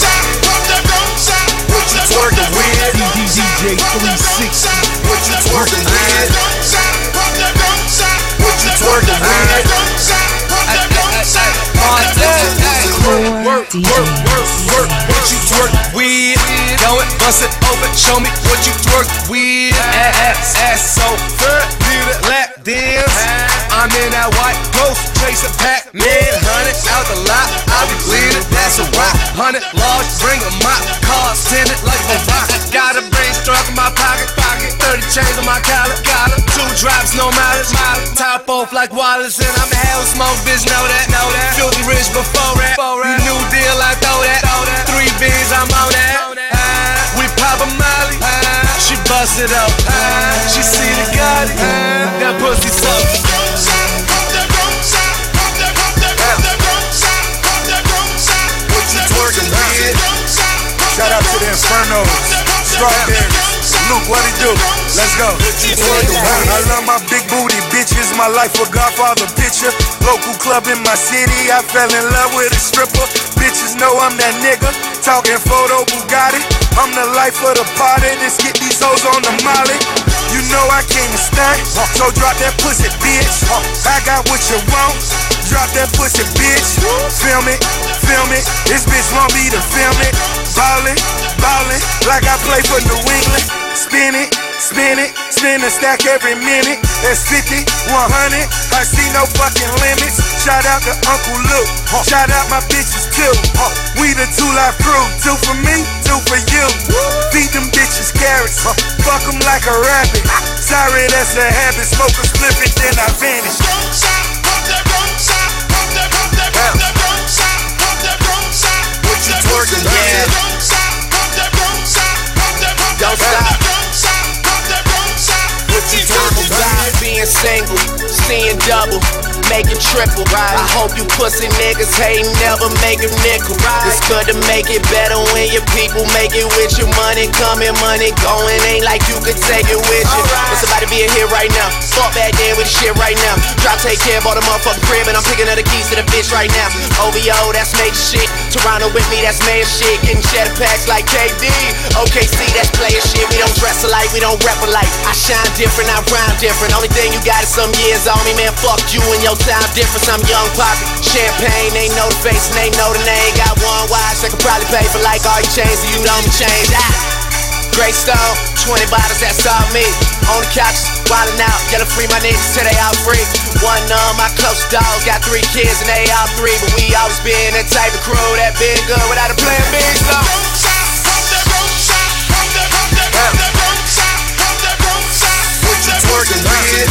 What you twerking with? D J three sixty. What you twerking with? What you twerking with? Work, work, work, work, what you twerk with? Go it, bust it open, show me what you twerk with. Ass, ass so good, need a lap dance. I'm in that white ghost, chasing Pac-Man. Hundred out the lot, I be bleeding, that's a rock. Hundred large, bring a mop, cars tinted like a rock. Got a brain struck in my pocket, pocket. Thirty chains on my collar, collar. Two drops, no mileage, mileage. Top off like Wallace, and I'm hell smoke, bitch, know that, know that. Filthy rich before that, new deal, I throw that. Three beans, I'm on that. We pop a molly, she bust it up. She see the Gotti, that pussy sucks. What you twerking with? Shout out to the Infernos, Strawberries. Luke, what it do? Let's go. I love my big booty bitches. My life a Godfather picture. Local club in my city. I fell in love with a stripper. Bitches know I'm that nigga. Talking photo Bugatti. I'm the life of the party. Let's get these hoes on the molly. You know I came to stunt, so drop that pussy, bitch. I got what you want. Drop that pussy, bitch. Film it, film it. This bitch want me to film it. Ballin', ballin', like I play for New England. Spin it, spin it, spin a stack every minute. That's fifty, one hundred, I see no fucking limits. Shout out to Uncle Luke, shout out my bitches too. We the two life crew, two for me, two for you. Feed them bitches carrots, fuck them like a rabbit. Sorry, that's a habit, smoke a spliff it, then I vanish. What you twerking with? Don't stop. What you twerking with? Being single, seeing double, making triple. Right. I hope you pussy niggas ain't never make a nickel. Right. It's good to make it better when your people make it with your money coming, money going. Ain't like you could take it with you. Right. When somebody be a hit right now. Start back then with the shit right now. Drop, take care, bought a motherfucking crib, and I'm picking up the keys to the bitch right now. O V O, that's major shit. Toronto with me, that's mayor shit. Getting cheddar packs like K D. O K C, that's player shit. We don't dress alike, we don't rep alike. I shine different, I rhyme different. Only thing you got is some years on me, man. Fuck you and your time difference. I'm young poppy. Champagne, they know the face and they know the name. Got one watch that could probably pay for like all your chains, so you don't change. Ah. Great Stone, twenty bottles, that's all me. On the couch, wildin' out, gotta free my niggas till they all free. One of my close dogs got three kids and they all three, but we always been that type of crew that been good without a plan B. So. What you twerking with?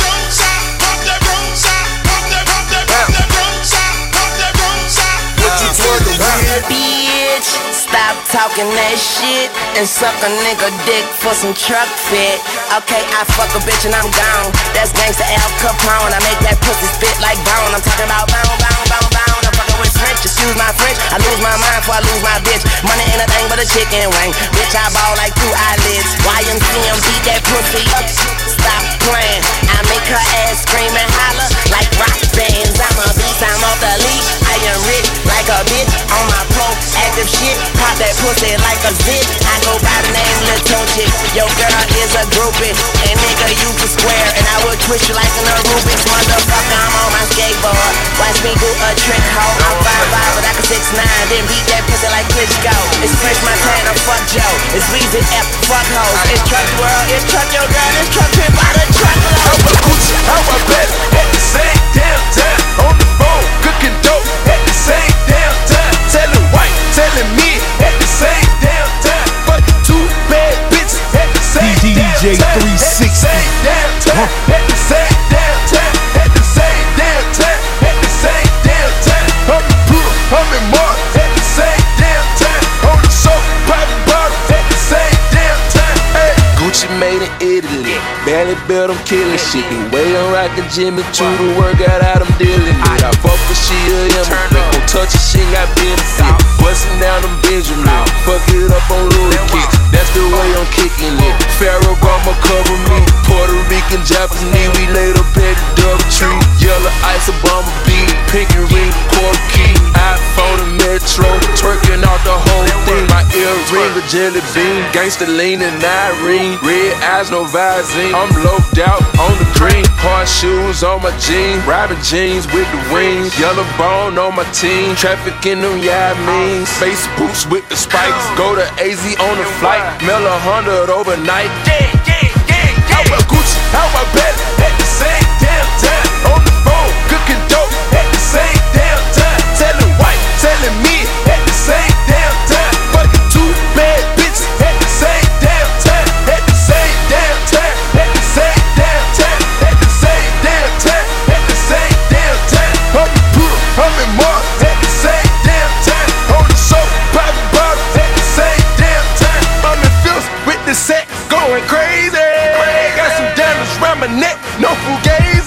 What you twerking with? Bitch, stop talking that shit and suck a nigga dick for some truck fit. Okay, I fuck a bitch and I'm gone. That's gangsta Al Capone. I make that pussy spit like bone. I'm talking about bone, bone, bone, bone. I'm fucking with French, excuse my French. I lose my mind before I lose my bitch. Money ain't a thing but a chicken wing. Bitch, I ball like two eyelids. Y M C M beat that pussy up. Stop playing. I make her ass scream and holler like rock bands. I'm a beast, I'm off the leash. I am rich like a bitch on my pro active shit. Pop that pussy like a zit. I go by the name Lil Chick. Your girl is a groupie, and nigga you for square, and I will twist you like an Rubik's. Motherfucker, I'm on my skateboard. Watch me do a trick, ho. I'm five five, but I can six nine. Then beat that pussy like Klitschko. It's French Montana, fuck Joe. It's Weezy F, fuck hoes. It's Truck World, it's Truck Your Girl, it's Truck Pimp by the truckload. How I Gucci, how I bet at the same damn time. On the phone, cooking dope at the same damn time. Telling white, telling me at the same damn time. Fucking two bad bitches at the same D J damn time. three sixty. At the same damn time. At the same damn time. At the same damn time. At the same damn time. I'm the pool, I'm in Mars. At the same damn time. On the soap, private bottle. At the same damn time. Hey. Gucci made in Italy. Barely built, I'm killing shit. The way I'm rockin' Jimmy Choo, the workout out, I'm dealing it. I fuck with she a immigrant. Gon' touch her, she got benefit. Bustin' down them Benjamin. Fuck it up on little kicks. That's the way I'm kicking it. Pharaoh Gama cover me. Puerto Rican, Japanese, we laid up at the double tree. Yellow ice, Obama beat. Pink and ring, quarter key. iPhone and Metro. Twerking out the whole thing. My earring, a jelly bean. Gangsta lean and Irene. Red eyes, no Visine. I'm loped out on the green. Hard shoes on my jeans. Robin jeans with the wings. Yellow bone on my team. Traffic in them, yeah, I mean. Face boots with the spikes. Go to A Z on the flight. Mail a hundred overnight. Yeah, yeah, yeah, yeah. How I Gucci, how I bet at the same damn time. On the phone, cooking dope at the same damn time. Telling white, telling me at the same damn time. Fucking two bad bitches at the same damn time. At the same damn time. At the same damn time. At the same damn time. At the same damn time. I'm the pool, I'm in Mars. At the same damn time. On the soap, private bottle. At the same damn time. I'm in Phil's with the set going crazy. Got some diamonds round my neck, no fugazi.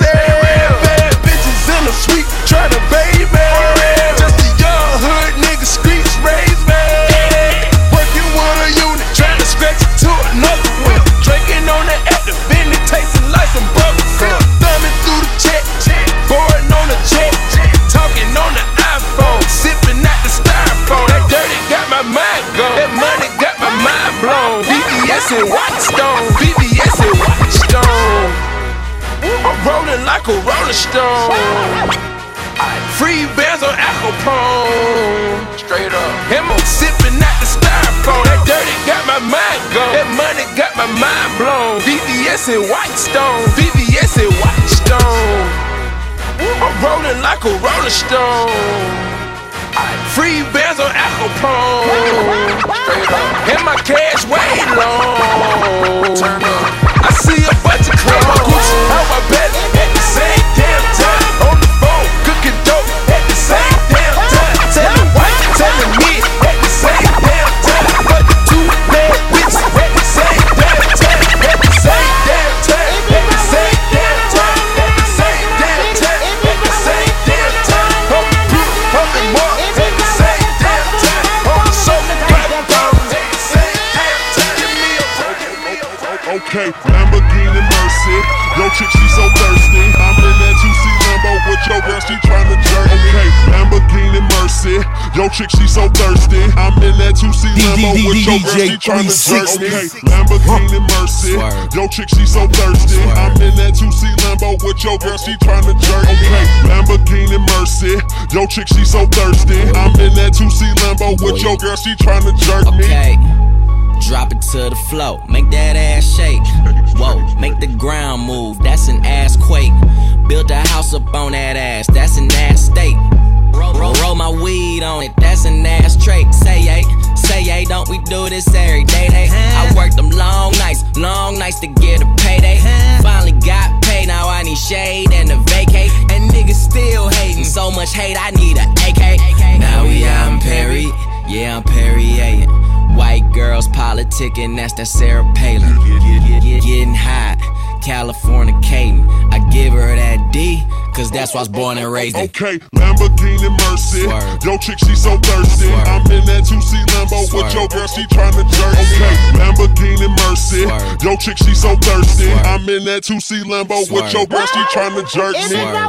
Bad bitches in the suite tryna bathe me. Just a young hood nigga, streets raised me. Working with a unit, tryna scratch it to another whip. Drinking on the active, and it tasting like some bubble gum. Thumbing through the check, boarding on the jet, talking on the iPhone, sipping at the styrofoam. That dirty got my mind gone, that money got my mind blown. B B S and Whitestone, B B S and Whitestone. I'm rolling like a rolling stone. Free bands on Al Capone. Straight up. Him on sipping at the styrofoam. That dirty got my mind gone. That money got my mind blown. B B S and Whitestone. B B S and Whitestone. I'm rolling like a rolling stone. Free bands on Al Capone. Straight up. And my cash way long. Turn up. I see a bunch of clones. How I bet at the same damn time. On the phone, cooking dope at the same damn time. Telling white, telling me at the same damn time. Fucking two bad bitches at the same damn time. At the same damn time. At the same damn time. At the same damn time. At the same damn time. I'm the proof, I'm the mark. At the same damn time. On the soap, private bombs. At the same damn time. Give me a Okay, Lamborghini Mercy, Yo, chick, she so thirsty. I'm in that two C Lambo with your girl, she tryna jerk me. Okay, Lamborghini Mercy. Yo, chick, she so thirsty. I'm in that two C Lambo with your girl, she tryna jerk me. Okay, Lamborghini Mercy. Yo, chick, she so thirsty. I'm in that two C Lambo with your girl, she tryna jerk me. Okay, drop it to the floor, make that ass shake. Whoa, make the ground move, that's an ass quake. Build a house up on that ass, that's an ass state. Roll, roll, roll my weed on it, that's an ass trait. Say yay, say yay, don't we do this every day? Day. I worked them long nights, long nights to get a payday. Finally got paid, now I need shade and a vacate. And niggas still hating, so much hate, I need a A K. Now we out in Perry, yeah I'm Perrier. White girls politicking, that's that Sarah Palin. Getting hot, Californicating. I give her that D, cause that's why I was born and raised in. Okay, Lamborghini Mercy. Swerve. Yo, chick, she so thirsty. Swerve. I'm in that two C Lambo Swerve. With your girl, she tryna jerk me. Okay, Lamborghini Mercy. Swerve. Yo, chick, she so thirsty. Swerve. I'm in that two C Lambo Swerve. With your girl, she tryna jerk me. Swerve.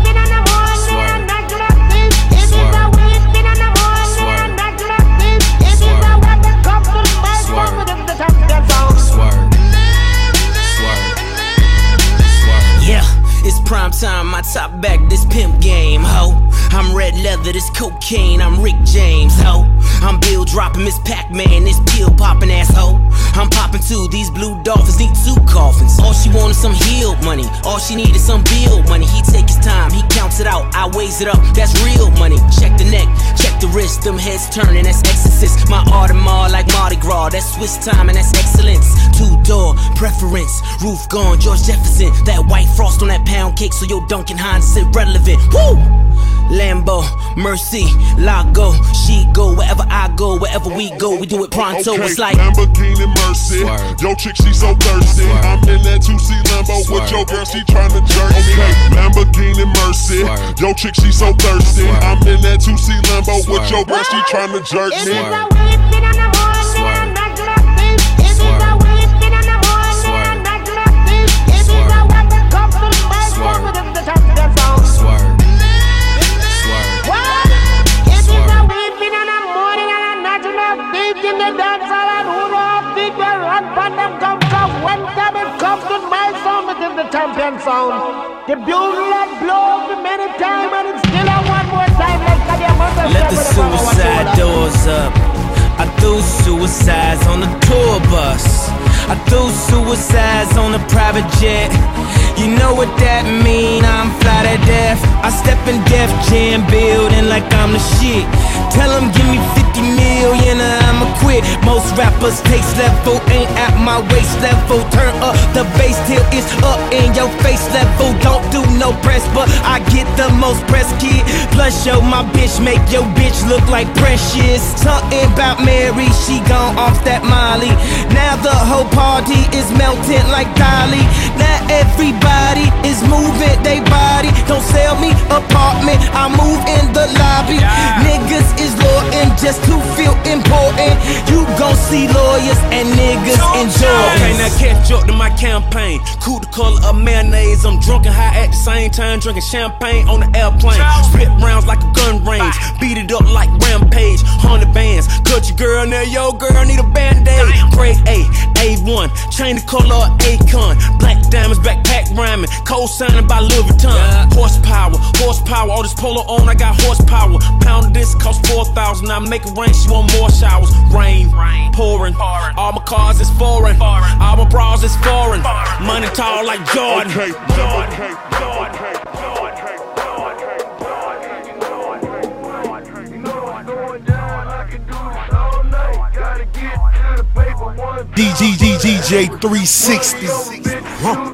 Yeah, it's prime time, my top back, this pimp game, ho. I'm red leather, this cocaine, I'm Rick James, ho. I'm Bill dropping Miss Pac-Man, this pill popping asshole. I'm popping too, these blue dolphins need two coffins. All she wanted some healed money, all she needed some bill money. He take his time, he counts it out, I weighs it up, that's real money. Check the neck, check the wrist, them heads turning, that's exorcist. My Audemars like Mardi Gras, that's Swiss time and that's excellence. Two door preference, roof gone, George Jefferson. That white frost on that pound cake, so your Duncan Hines is irrelevant. Woo! Lambo, Mercy, Lago, she go wherever I go, wherever we go, we do it pronto. Okay, it's like Lamborghini Mercy. Swerve. Yo, chick, she so thirsty. Swerve. I'm in that two C Lambo Swerve. With your girl, she tryna jerk me. Okay, Lamborghini Mercy. Swerve. Yo, chick, she so thirsty. Swerve. I'm in that two C Lambo Swerve. With your girl, she tryna jerk me. Swerve. Champion sound. The bullet blows many times and it's still a one more time. Like let the suicide doors up. I threw suicides on the tour bus. I threw suicides on a private jet. You know what that mean, I'm fly to death. I step in Def Jam building like I'm the shit. Tell them give me fifty million or I'ma quit. Most rappers taste level ain't at my waist level. Turn up the bass till it's up in your face level. Don't do no press, but I get the most press, kid. Plus yo, my bitch make your bitch look like Precious. Something about Mary, she gone off that Molly. Now the whole party is melting like Dolly. Now everybody is moving they body. Don't sell me apartment, I move in the lobby. Yeah. Niggas is loyal just to feel important. You gon' see lawyers and niggas enjoy. Okay, now catch up to my campaign. Cool the color of mayonnaise. I'm drunk and high at the same time, drinking champagne on the airplane. Spit rounds like a gun range, beat it up like Rampage. Hundred bands, cut your girl now, yo girl need a band-aid. Grade A, A one, chain the color of Akon. Black diamonds, backpack rhyming, co-signing by Louis Vuitton. Yeah. Horsepower, horsepower, all this polo on, I got horsepower. Pound of this cost four thousand, I make it rain, she want more showers. Rain, rain pouring, pouring. All my cars is foreign, foreign. All my bras is foreign, foreign. Money tall like Jordan. Okay. Jordan. Okay. Jordan. D J D J J three sixty. Huh.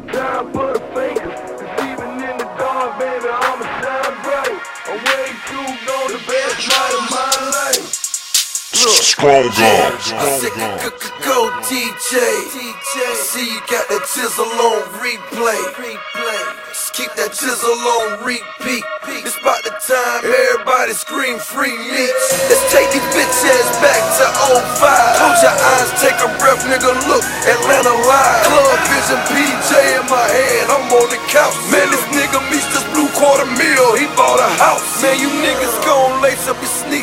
Strong God. Go D J. See you got that chisel on replay. Just keep that chisel on repeat. It's about the time everybody scream free meats. Let's take these bitch ass back to oh five. Close your eyes, take a breath, nigga. Look, Atlanta live. Club Vision P J in my hand. I'm on the couch. Man, this nigga meets this blue quarter meal. He bought a house. Man, you niggas gon' lace up your sneaks. It's time.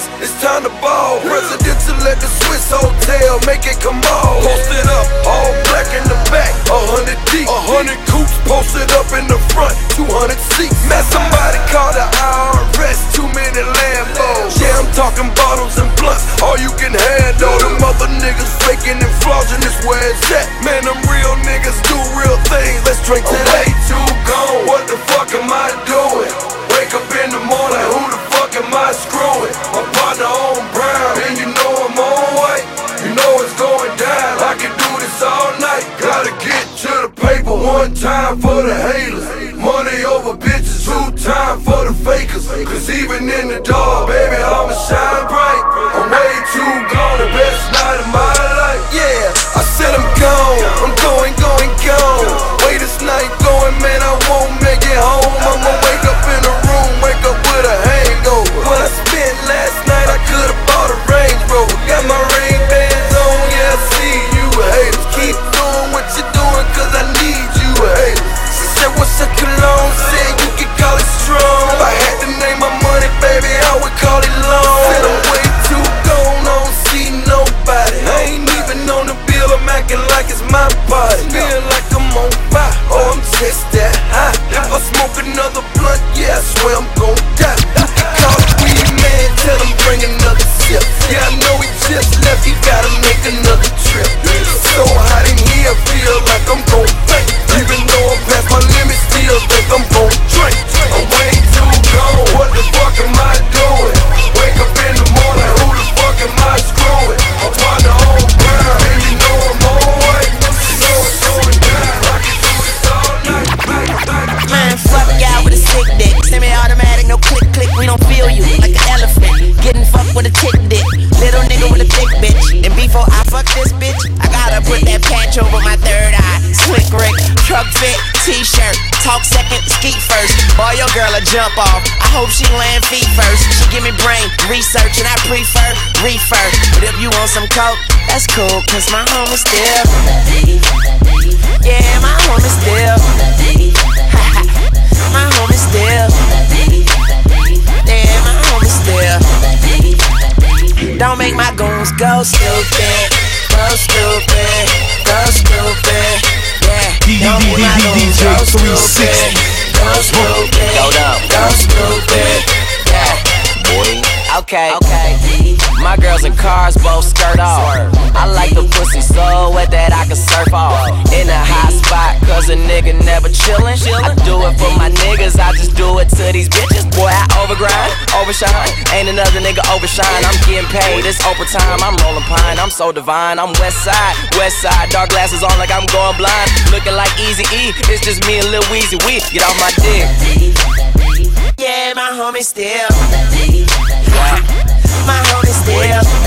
time to ball. Presidential at the Swiss Hotel, make it come on. Posted up, all black in the back, a hundred deep. A hundred coops posted up in the front, two hundred seats. Man, somebody call the I R S, too many Lambos. Yeah, I'm talking bottles and blunts, all you can handle. Them other niggas faking and flossing is where it's at. Man, them real niggas do real things. Let's drink to that. Way too gone, what the fuck am I doing? Wake up in the morning, who the fuck am I screwing? My partner on brown, and you know I'm on white. You know it's going down, I can do this all night. Gotta get to the paper one time for the haters. Money over bitches, two time for the fakers. Cause even in the dark, baby, I'ma shine bright. I'm way too gone, the best night of my life. Yeah, I said I'm gone, I'm going, going, gone. Wait this night going, man, I won't make it home. I'ma wake up in the room, wake up with a hangover. What I spent last night, I could've bought a Range Rover. Got my ring bands on, yeah, I see you haters. Keep doing what you're doing, cause I need you haters. She said, what's a cologne? Said you can call it strong. If I had to name my money, baby, I would call it long. Said I'm way too gone, I don't see nobody. I ain't even on the bill, I'm acting like it's my party. Feel like I'm on fire, oh, I'm just that high. If I smoke another blunt, yeah, I swear I'm gon' die. You can call the weed man, tell him bring another sip. Yeah, I know he just left, he gotta make another trip. So hot in here, feel like I'm gon' faint. Even though I'm past my limit, still think I'm gon' drink. I'm way too gone, what the fuck am I doing? Wake up in the morning, who the fuck am I screwing? I'm on the home ground, and you know I'm on white. You know it's going down, I can do this all night, night, night. Man, fuck y'all with a sick dick. Semi-automatic, no click, click, we don't feel you like an elephant. Getting fucked with a tick dick. Little nigga with a thick bitch. And before I fuck this bitch, I gotta put that patch over my third eye. Slick Rick, truck fit, t-shirt. Talk second, ski first. Boy, your girl a jump off. I hope she land feet first. She give me brain research and I prefer reefer. But if you want some coke, that's cool, cause my home is still. Yeah, my home is still. My home is still. Yeah, my home is still. Don't make my goons go stupid. Go stupid. Go stupid. Yeah. Don't make my goons go stupid. Go stupid. Go dumb. Go stupid. Yeah. Boy. Okay. Okay. My girls in cars both skirt off. I like the pussy so wet that I can surf off. In a hot spot, cause a nigga never chillin'. I do it for my niggas, I just do it to these bitches. Boy, I overgrind, overshine. Ain't another nigga overshine. I'm getting paid, it's overtime. I'm rolling pine, I'm so divine. I'm west side, west side. Dark glasses on like I'm going blind. Looking like Easy E, it's just me and Lil Weezy. We get off my dick. Yeah, my homie still. Yeah. My homie still.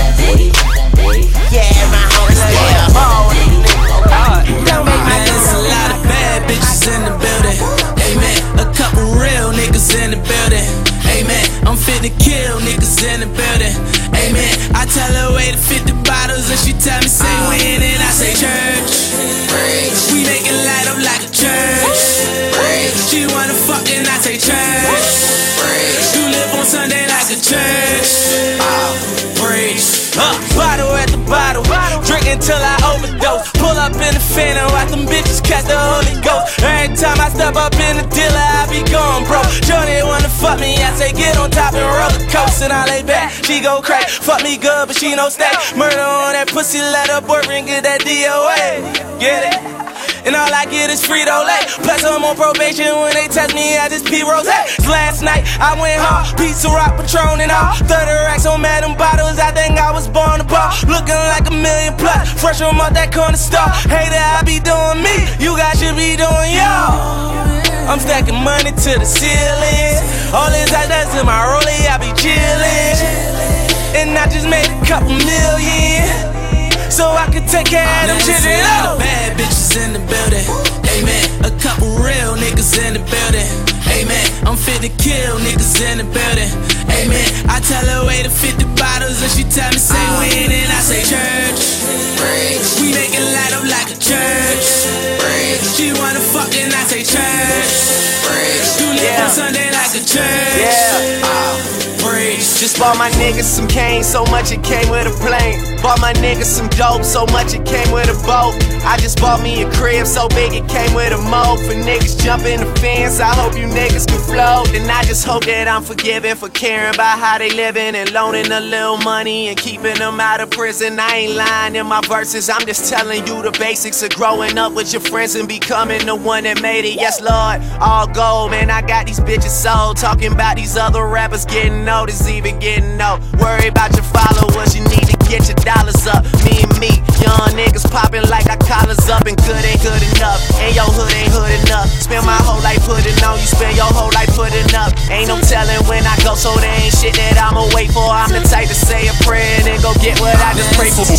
Yeah, my homie still. Don't make my There's a lot of bad bitches in the building. Amen. A couple real niggas in the building. Amen. I'm finna kill niggas in the building. Amen. I tell her wait to fifty bottles and she tell me say when and I say church. We make it light up like a church. She wanna fuck and I say church. You live on Sunday like a church. Preach. Uh, bottle at the bottle, drink until I overdose. Pull up in the Phantom, watch them bitches catch the Holy Ghost. Every time I step up in the dealer, I be gone, bro. Johnny wanna fuck me, I say get on top and roller coast, and I lay back. She go crack, fuck me good, but she no stack. Murder on that pussy, let her boyfriend get that D O A. Get it? And all I get is Frito-Lay. Plus I'm on probation when they test me, I just pee rose. Last night I went hard, pizza rock, Patron and all. thirty racks on Madam bottles, I think I was born to ball. Looking like a million plus, fresh from out that corner store. Hater, I be doing me, you guys should be doing y'all. I'm stacking money to the ceiling. All this I does in my rollie, I be chillin'. And I just made a couple million, so I can take care of them children. A lot of bad bitches in the building. Amen. A couple real niggas in the building. Amen. I'm fit to kill niggas in the building. Amen. I tell her wait to fifty bottles and she tell me say when and I say church. We make it light up like a church. She wanna fuck and I say church. You live on Sunday like a church. Yeah. Just just bought my niggas some cane, so much it came with a plane. Bought my niggas some dope, so much it came with a boat. I just bought me a crib, so big it came with a moat. For niggas jumping the fence, I hope you niggas can float. And I just hope that I'm forgiven for caring about how they living and loaning a little money and keeping them out of prison. I ain't lying in my verses, I'm just telling you the basics of growing up with your friends and becoming the one that made it. Yes, Lord, all gold, man, I got these bitches sold. Talking about these other rappers getting noticed, even getting no. Worry about your followers, you need to get your dollars up. Me and me, young niggas popping like our collars up, and good ain't good enough, and your hood ain't hood enough. Spend my whole life putting on, you spend your whole life putting up. Ain't no telling when I go, so there ain't shit that I'ma wait for. I'm the type to say a prayer and then go get what I just pray for.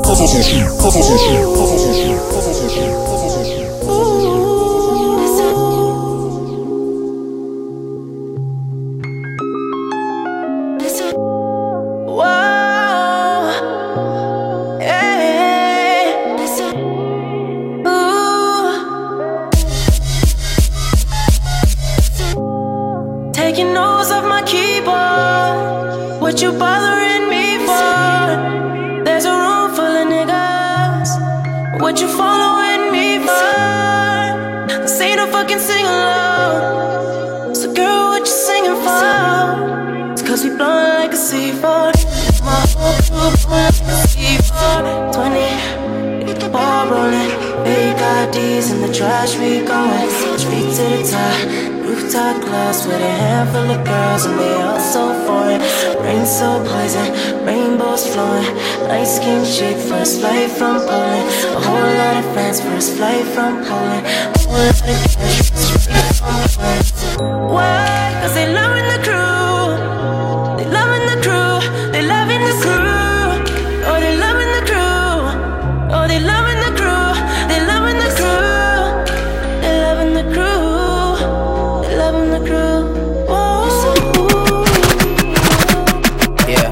Taking notes off my keyboard. What you bothering me for? There's a room full of niggas. What you following me for? This ain't a fucking sing-along. So girl, what you singing for? It's cause we blowin' like a C four. My whole crew blowin' like a C four. Twenty, get the ball rollin'. Big I Ds in the trash, we goin' straight to the top. Rooftop clubs with a handful of girls and they all so foreign. Rain so poison, rainbows flowing. Light skin chick, first flight from Poland. A whole lot of friends, first flight from Poland. A whole lot of cash, first flight from Poland. Why? Cause they loving the crew. They loving the crew. They loving the crew. Oh, they loving the crew. Oh, they loving the crew. They loving the crew. They loving the crew. Loving the crew. Yeah.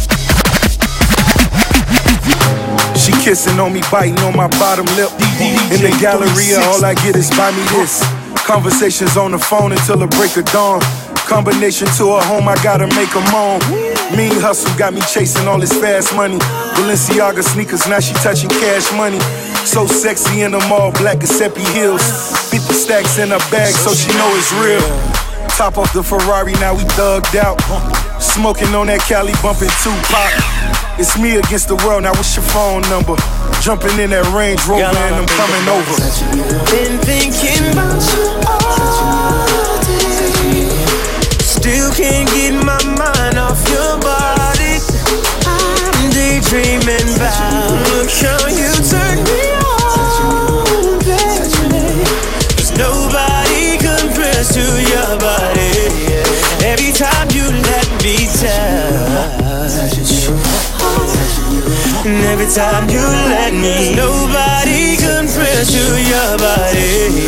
She kissing on me, biting on my bottom lip. In the Galleria, all I get is buy me this. Conversations on the phone until the break of dawn. Combination to her home, I gotta make her moan. Mean hustle got me chasing all this fast money. Balenciaga sneakers, now she touching cash money. So sexy in them all black Giuseppe heels. fifty stacks in her bag, so she know it's real. Top off the Ferrari, now we thugged out. Smoking on that Cali, bumping Tupac. It's me against the world, now what's your phone number? Jumping in that Range Rover and I'm coming over. Been thinking about you all day. Still can't get my mind off your body. I'm daydreaming about how you turn me on, baby. Cause nobody compares to your body. Every time you let me touch you, and every time you let me, nobody compares to your body.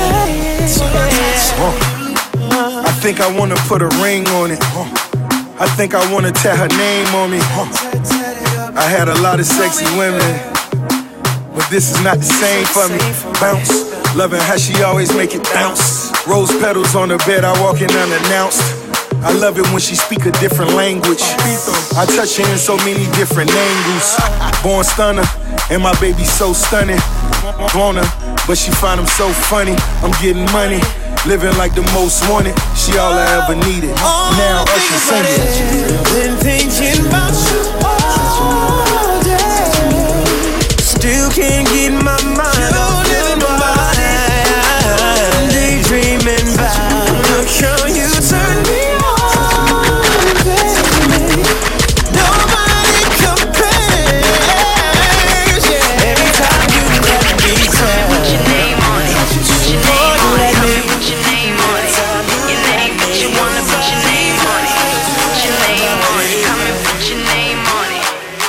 I think I wanna put a ring on it. I think I wanna tear her name on me. I had a lot of sexy women, but this is not the same for me. Bounce, loving how she always make it bounce. Rose petals on the bed, I walk in unannounced. I love it when she speak a different language. I touch her in so many different angles. Born stunner, and my baby so stunning. Want her, but she find him so funny. I'm getting money, living like the most wanted. She all I ever needed. Now Usher sing it. Been thinking about you all day. Still can't get my mind off your body. I'm daydreaming about how you turn me on, baby. Nobody compares. Every time you let me touch, put your name on it. Put your name on it. Put your name on it. Your name, put your wanna put your name on it. Put your name on it. Come and put your name on it.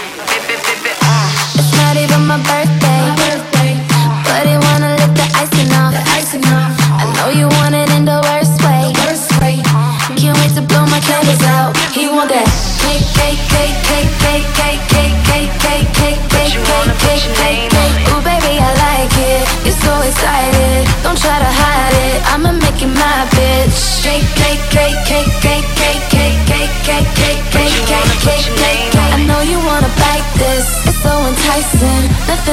It's not even my birthday, but they wanna lick the icing off. I know you want it in the worst way. Can't wait to blow my candles out. He want that cake, cake, cake, cake, cake, cake, cake, cake, cake, cake, cake, cake, cake, cake, cake. Ooh, baby, I like it. You're so excited. Don't try to hide it. I'ma make you my bitch. Cake, cake, cake, cake, cake, cake, cake, cake, cake, cake, cake,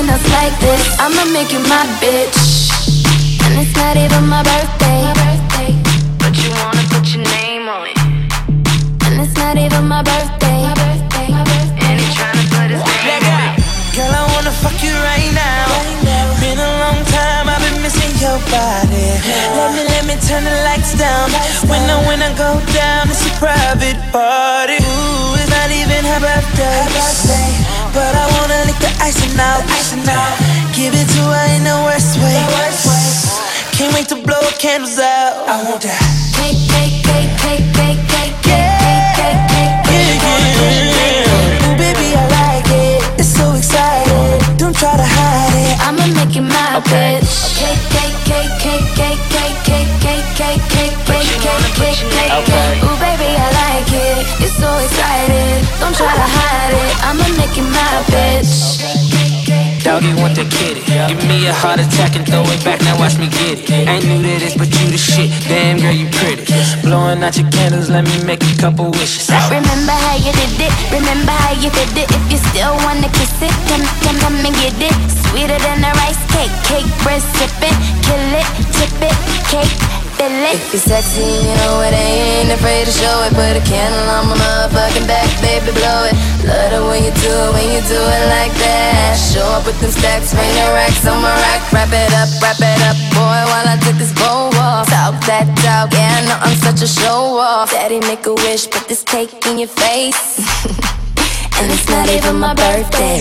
one else like this. I'ma make you my bitch. And it's not even my birthday, but you wanna put your name on it. And it's not even my birthday, and he tryna put his name on it. Girl, I wanna fuck you right now. Been a long time, I've been missing your body. Let me, let me turn the lights down. When I, when I go down, it's a private party. Ooh, it's not even her birthday, but I wanna lick the icing out. Give it to her in the worst way. Can't wait to blow candles out. I want that cake, cake, cake, cake, cake, cake, cake, cake, cake, cake. Ooh, baby, I like it. It's so exciting. Don't try to hide it. I'ma make you my bitch. Cake, cake, cake, cake, cake, cake, cake, cake, cake, cake, cake, cake, cake, cake. Ooh, baby, I like it. It's so exciting. Don't try to hide it. I'ma make you my bitch. Doggy want the kitty. Give me a heart attack and throw it back, now watch me get it. Ain't new to this, but you the shit. Damn girl, you pretty. Blowing out your candles, let me make a couple wishes. Remember how you did it, remember how you did it. If you still wanna kiss it, come, come, come and get it. Sweeter than a rice cake, cake bread sipping. Kill it, tip it, cake, fill it. If you're sexy and you know it, I ain't afraid to show it. Put a candle on my motherfucking back, baby, blow it. Love it when you do it, when you do it like that. Show up with them stacks, rain the racks on my rack. Wrap it up, wrap it up, boy, while I take this bow off. Talk that talk, yeah, I know I'm such a show off. Daddy, make a wish, put this cake in your face. And it's not even my birthday.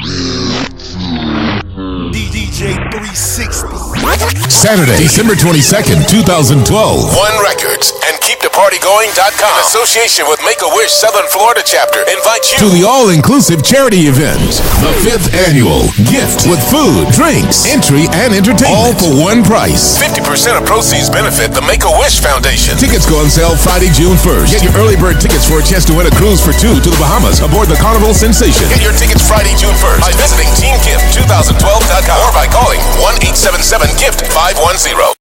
D J three sixty. Saturday, December twenty-second, twenty twelve. One Records and keep the party going dot com in association with Make-A-Wish Southern Florida chapter invites you to the all-inclusive charity event, the fifth annual Gift with food, drinks, entry, and entertainment, all for one price. fifty percent of proceeds benefit the Make-A-Wish Foundation. Tickets go on sale Friday, June first. Get your early bird tickets for a chance to win a cruise for two to the Bahamas aboard the Carnival Sensation. Get your tickets Friday, June first by visiting team gift twenty twelve dot com or by calling one eight seven seven gift five one zero.